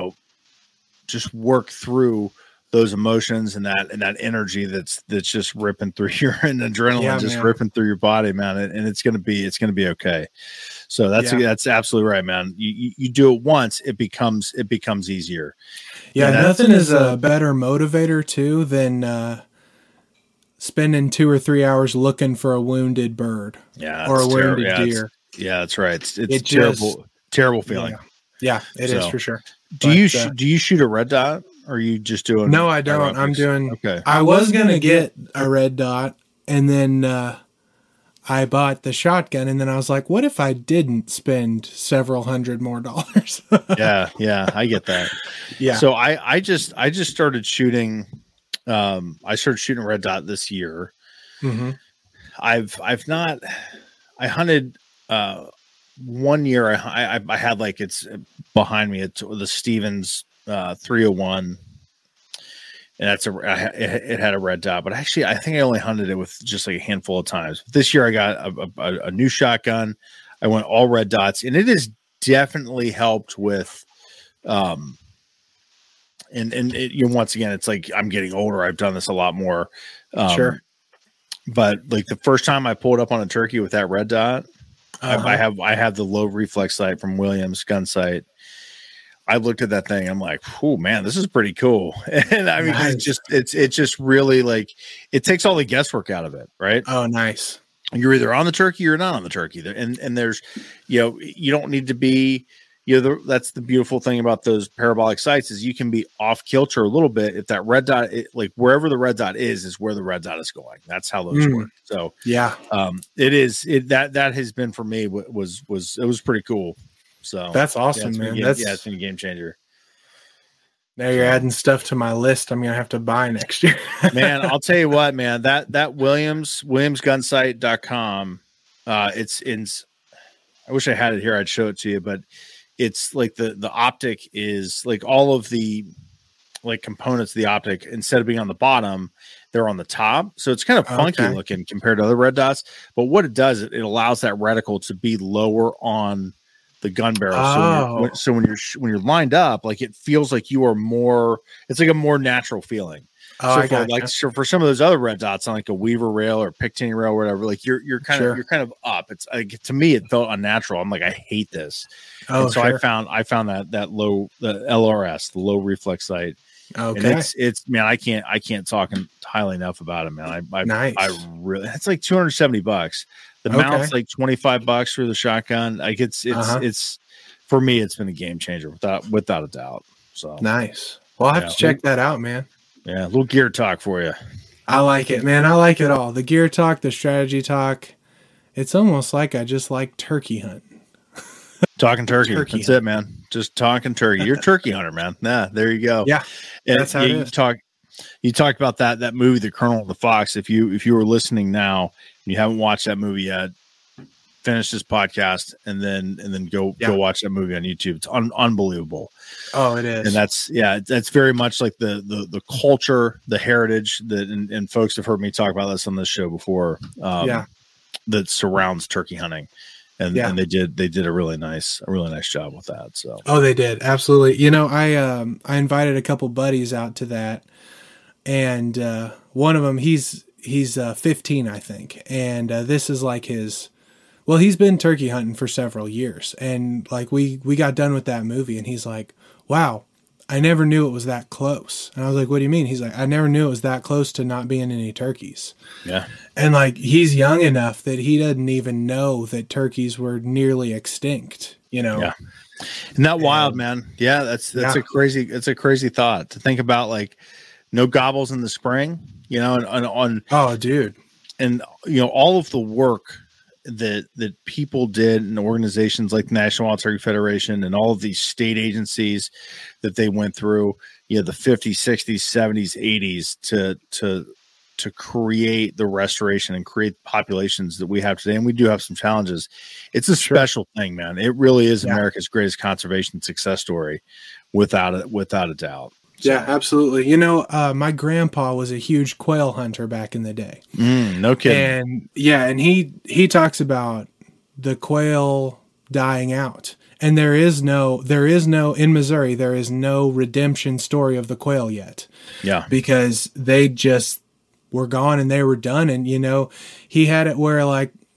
just work through those emotions and that energy that's just ripping through your and adrenaline ripping through your body, man. And it's going to be okay. So that's absolutely right, man. You do it once, it becomes easier. Yeah. Nothing is a better motivator too than, spending 2 or 3 hours looking for a wounded bird or a wounded deer. Yeah, that's right. It's terrible feeling. Yeah, it is for sure. Do you shoot a red dot, or are you just doing? No, I don't. I'm doing. Okay. I was gonna get a red dot, and then I bought the shotgun, and then I was like, what if I didn't spend several $100 more? yeah, I get that. Yeah. So I just started shooting. I started shooting red dot this year. Mm-hmm. I hunted 1 year. I had like, it's behind me. It's the Stevens 301. And it had a red dot, but actually I think I only hunted it with just like a handful of times. This year I got a new shotgun. I went all red dots, and it has definitely helped with, and once again, it's like I'm getting older. I've done this a lot more. Sure. But like the first time I pulled up on a turkey with that red dot, I have the low reflex sight from Williams gun sight. I looked at that thing. I'm like, oh man, this is pretty cool. And I mean, nice. it's just really like, it takes all the guesswork out of it. Right. Oh, nice. You're either on the turkey or not on the turkey. And there's, you don't need to be, that's the beautiful thing about those parabolic sights is you can be off kilter a little bit. If that red dot, like wherever the red dot is where the red dot is going. That's how those work. So yeah, that has been for me it was pretty cool. So that's awesome, man. It's been a game changer. Now you're adding stuff to my list. I'm gonna have to buy next year. Man, I'll tell you what, man. That williamsgunsight.com. It's in. I wish I had it here. I'd show it to you, but it's like the optic is like all of the like components of the optic. Instead of being on the bottom, they're on the top. So it's kind of funky looking compared to other red dots. But what it does, it allows that reticle to be lower on the gun barrel. So when you're lined up, like it feels like you are more, it's like a more natural feeling. So for some of those other red dots on like a Weaver rail or Picatinny rail or whatever, like you're kind of up. It's like, to me, it felt unnatural. I'm like, I hate this. I found that low, the LRS, the low reflex sight. Okay. And it's man, I can't talk highly enough about it, man. Nice. I really, it's like $270. The mount's like $25 for the shotgun. Like it's for me, it's been a game changer without a doubt. So nice. Well, I'll have to check that out, man. Yeah, a little gear talk for you. I like it, man. I like it all. The gear talk, the strategy talk. It's almost like I just like turkey hunting. Talking turkey. That's it, man. Just talking turkey. You're a turkey hunter, man. Yeah, there you go. Yeah, and that's how it is. You talked about that movie, The Colonel and the Fox. If you were listening now and you haven't watched that movie yet, finish this podcast and then go watch that movie on YouTube. It's unbelievable. Oh, it is. And that's very much like the culture, the heritage and folks have heard me talk about this on this show before. That surrounds turkey hunting. And they did a really nice job with that. So they did, absolutely. I invited a couple buddies out to that, and one of them he's 15, I think, and this is like his. Well, he's been turkey hunting for several years, and like we got done with that movie, and he's like, "Wow, I never knew it was that close." And I was like, "What do you mean?" He's like, "I never knew it was that close to not being any turkeys." Yeah. And like he's young enough that he doesn't even know that turkeys were nearly extinct, Yeah. Isn't that wild, man? Yeah, that's a crazy thought to think about, like no gobbles in the spring, and oh dude. And all of the work that people did and organizations like the National Wild Turkey Federation and all of these state agencies that they went through, the 50s, 60s, 70s, 80s to create the restoration and create populations that we have today. And we do have some challenges. It's a special thing, man. It really is America's greatest conservation success story without a doubt. So. Yeah, absolutely. My grandpa was a huge quail hunter back in the day. No kidding. And he talks about the quail dying out. And there is no in Missouri, there is no redemption story of the quail yet. Yeah. Because they just were gone and they were done. And, he had it where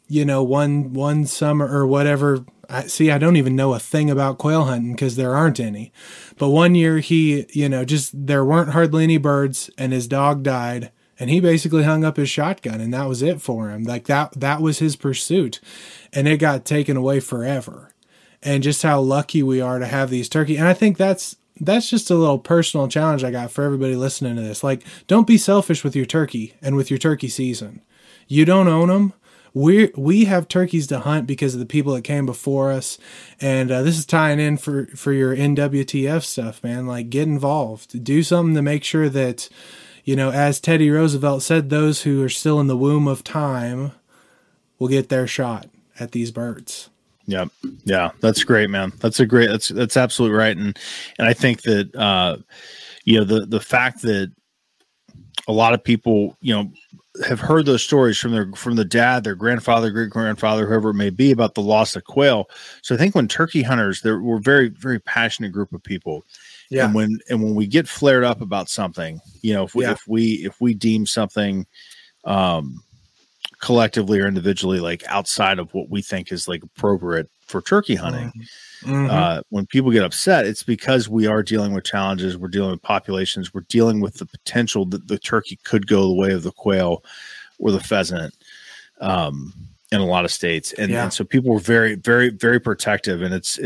one summer or whatever. I don't even know a thing about quail hunting because there aren't any. But one year he, there weren't hardly any birds and his dog died and he basically hung up his shotgun and that was it for him. Like that was his pursuit and it got taken away forever. and just how lucky we are to have these turkey. And I think that's just a little personal challenge I got for everybody listening to this. Like, don't be selfish with your turkey and with your turkey season. You don't own them. We have turkeys to hunt because of the people that came before us. And this is tying in for your NWTF stuff, man. Like, get involved. Do something to make sure that, as Teddy Roosevelt said, those who are still in the womb of time will get their shot at these birds. Yeah. Yeah. That's great, man. That's absolutely right. And I think that, the fact that a lot of people, have heard those stories from the dad, their grandfather, great grandfather, whoever it may be, about the loss of quail. So I think when turkey hunters, we're very, very passionate group of people. Yeah. And when we get flared up about something, if we deem something, collectively or individually, like outside of what we think is like appropriate for turkey hunting, when people get upset, it's because we are dealing with challenges. We're dealing with populations. We're dealing with the potential that the turkey could go the way of the quail or the pheasant in a lot of states. And so people were very, very, very protective, and it's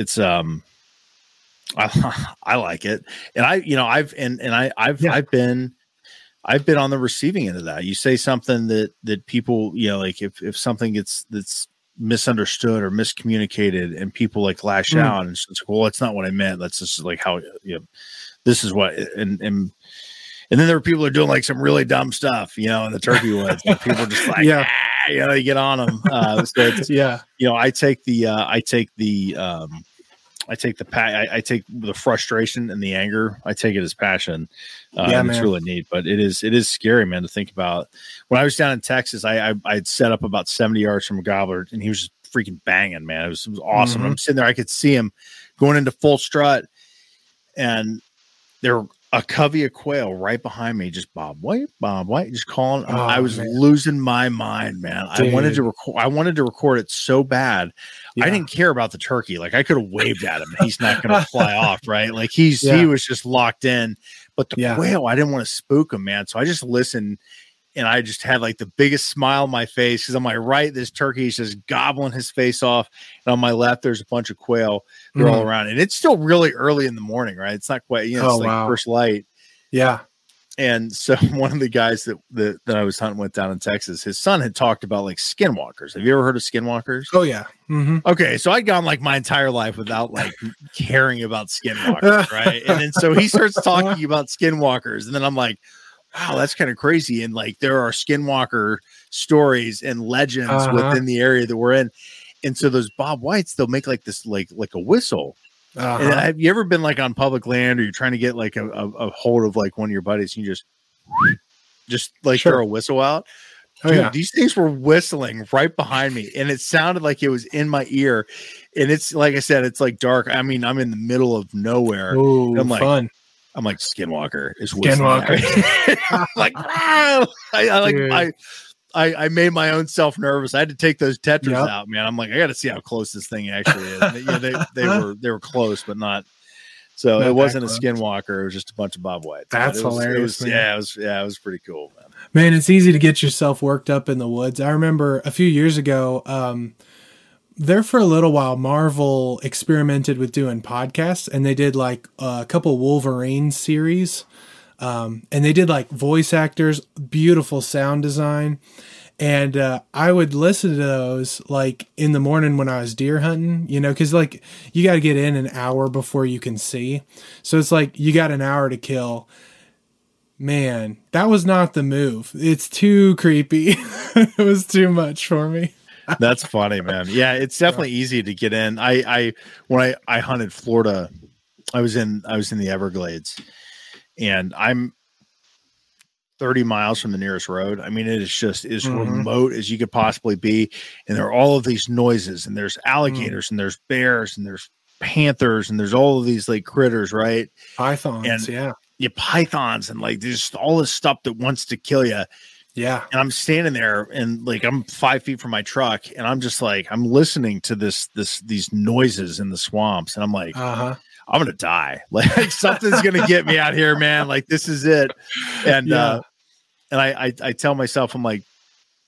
I like it. And I've been on the receiving end of that. You say something that people, like if something that's misunderstood or miscommunicated and people like lash out, and it's like, well, that's not what I meant. That's just like how, this is what, and then there were people who are doing like some really dumb stuff, in the turkey woods, and people are just like, you get on them. So it's, I take the frustration and the anger. I take it as passion. And it's really neat, but it is scary, man, to think about. When I was down in Texas, I'd set up about 70 yards from a gobbler, and he was just freaking banging, man. It was awesome. I'm sitting there. I could see him going into full strut, and there were a covey of quail right behind me, just Bob White, just calling. I was losing my mind, man. Dude. I wanted to record it so bad. I didn't care about the turkey. Like, I could have waved at him. He's not going to fly off, right? Like he was just locked in. But the quail, I didn't want to spook him, man. So I just listened, and I just had like the biggest smile on my face, because on my right, this turkey is just gobbling his face off, and on my left, there's a bunch of quail. They're all around, and it's still really early in the morning, right? It's not quite, it's like first light. Yeah. And so one of the guys that I was hunting with down in Texas, his son had talked about like skinwalkers. Have you ever heard of skinwalkers? Oh yeah. Okay. So I'd gone like my entire life without like caring about skinwalkers. Right. And then so he starts talking about skinwalkers, and then I'm like, wow, that's kind of crazy. And like, there are skinwalker stories and legends within the area that we're in. And so those Bob Whites, they'll make like this, like a whistle. And have you ever been like on public land, or you're trying to get like a hold of like one of your buddies, and you just like throw a whistle out? Dude, these things were whistling right behind me, and it sounded like it was in my ear. And it's like I said, it's like dark. I mean, I'm in the middle of nowhere. Ooh, I'm like, fun. I'm like, Skinwalker is whistling. I'm like, wow. I made my own self nervous. I had to take those tetras out, man. I'm like, I got to see how close this thing actually is. They were close, but not. So it wasn't a skinwalker. It was just a bunch of Bob Whites. That's hilarious. It was pretty cool, man. Man, it's easy to get yourself worked up in the woods. I remember a few years ago, there for a little while, Marvel experimented with doing podcasts, and they did like a couple Wolverine series. And they did like voice actors, beautiful sound design. And I would listen to those like in the morning when I was deer hunting, because like you got to get in an hour before you can see. So it's like you got an hour to kill. Man, that was not the move. It's too creepy. It was too much for me. That's funny, man. Yeah, it's definitely easy to get in. When I hunted Florida, I was in the Everglades. And I'm 30 miles from the nearest road. I mean, it is just as remote as you could possibly be. And there are all of these noises, and there's alligators, and there's bears, and there's panthers, and there's all of these like critters, right? Pythons, pythons, and like there's all this stuff that wants to kill you. Yeah. And I'm standing there, and like I'm 5 feet from my truck, and I'm just like, I'm listening to these noises in the swamps, and I'm like, I'm going to die. Like something's going to get me out here, man. Like this is it. And, and I tell myself, I'm like,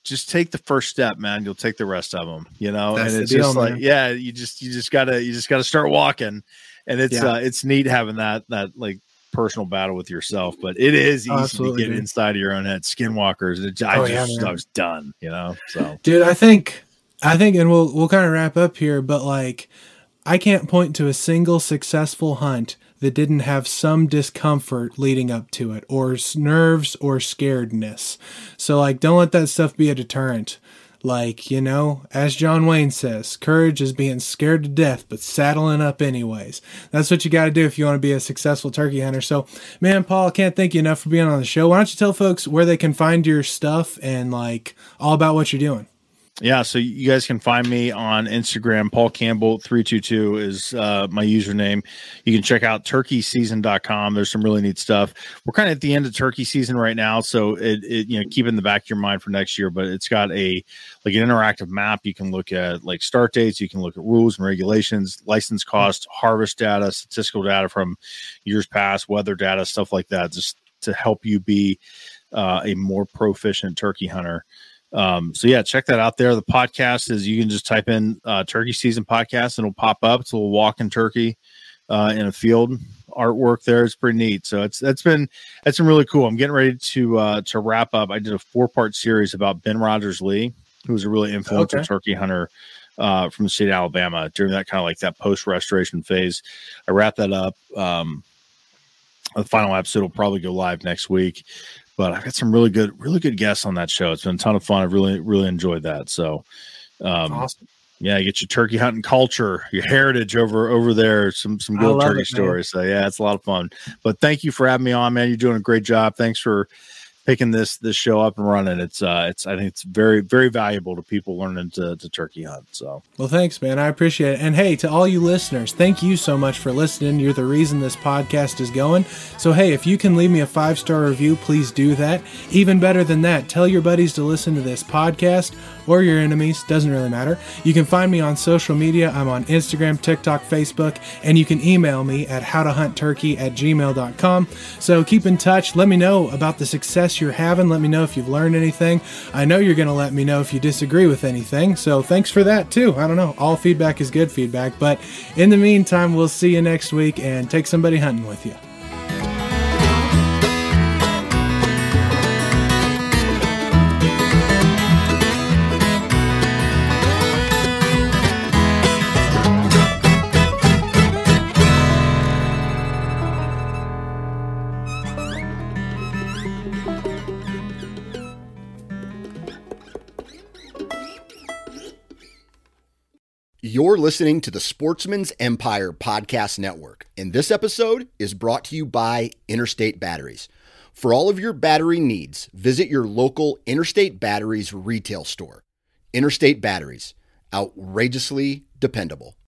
just take the first step, man. You'll take the rest of them, That's and it's deal, just like, man. yeah, you just gotta start walking. And it's neat having that like personal battle with yourself, but it is easy to get inside of your own head. Skinwalkers. I was done, so dude, I think, and we'll kind of wrap up here, but like, I can't point to a single successful hunt that didn't have some discomfort leading up to it, or nerves or scaredness. So like, don't let that stuff be a deterrent. Like, as John Wayne says, courage is being scared to death, but saddling up anyways. That's what you got to do if you want to be a successful turkey hunter. So, man, Paul, I can't thank you enough for being on the show. Why don't you tell folks where they can find your stuff and like all about what you're doing? Yeah, so you guys can find me on Instagram. Paul Campbell 322 is my username. You can check out turkeyseason.com. There's some really neat stuff. We're kind of at the end of turkey season right now, so it keep it in the back of your mind for next year. But it's got an interactive map. You can look at like start dates. You can look at rules and regulations, license costs, harvest data, statistical data from years past, weather data, stuff like that, just to help you be a more proficient turkey hunter. So yeah, check that out there. The podcast is, you can just type in Turkey Season Podcast and it'll pop up. It's a little walking turkey in a field artwork there. It's pretty neat. So that's been really cool. I'm getting ready to wrap up. I did a 4-part series about Ben Rogers-Lee, who was a really influential turkey hunter from the state of Alabama during that kind of like that post-restoration phase. I wrapped that up. The final episode will probably go live next week. But I've got some really good guests on that show. It's been a ton of fun. I've really enjoyed that. So, awesome. Yeah, you get your turkey hunting culture, your heritage over there. Some good turkey stories. So yeah, it's a lot of fun. But thank you for having me on, man. You're doing a great job. Thanks for picking this show up and running. I think it's very, very valuable to people learning to turkey hunt. So, well, thanks, man. I appreciate it. And hey, to all you listeners, thank you so much for listening. You're the reason this podcast is going. So hey, if you can leave me a 5-star review, please do that. Even better than that, tell your buddies to listen to this podcast, or your enemies, doesn't really matter. You can find me on social media. I'm on Instagram, TikTok, Facebook, and you can email me at howtohuntturkey@gmail.com. So keep in touch. Let me know about the success you're having. Let me know if you've learned anything. I know you're going to let me know if you disagree with anything. So thanks for that too. I don't know. All feedback is good feedback. But in the meantime, we'll see you next week, and take somebody hunting with you. You're listening to the Sportsman's Empire Podcast Network, and this episode is brought to you by Interstate Batteries. For all of your battery needs, visit your local Interstate Batteries retail store. Interstate Batteries, outrageously dependable.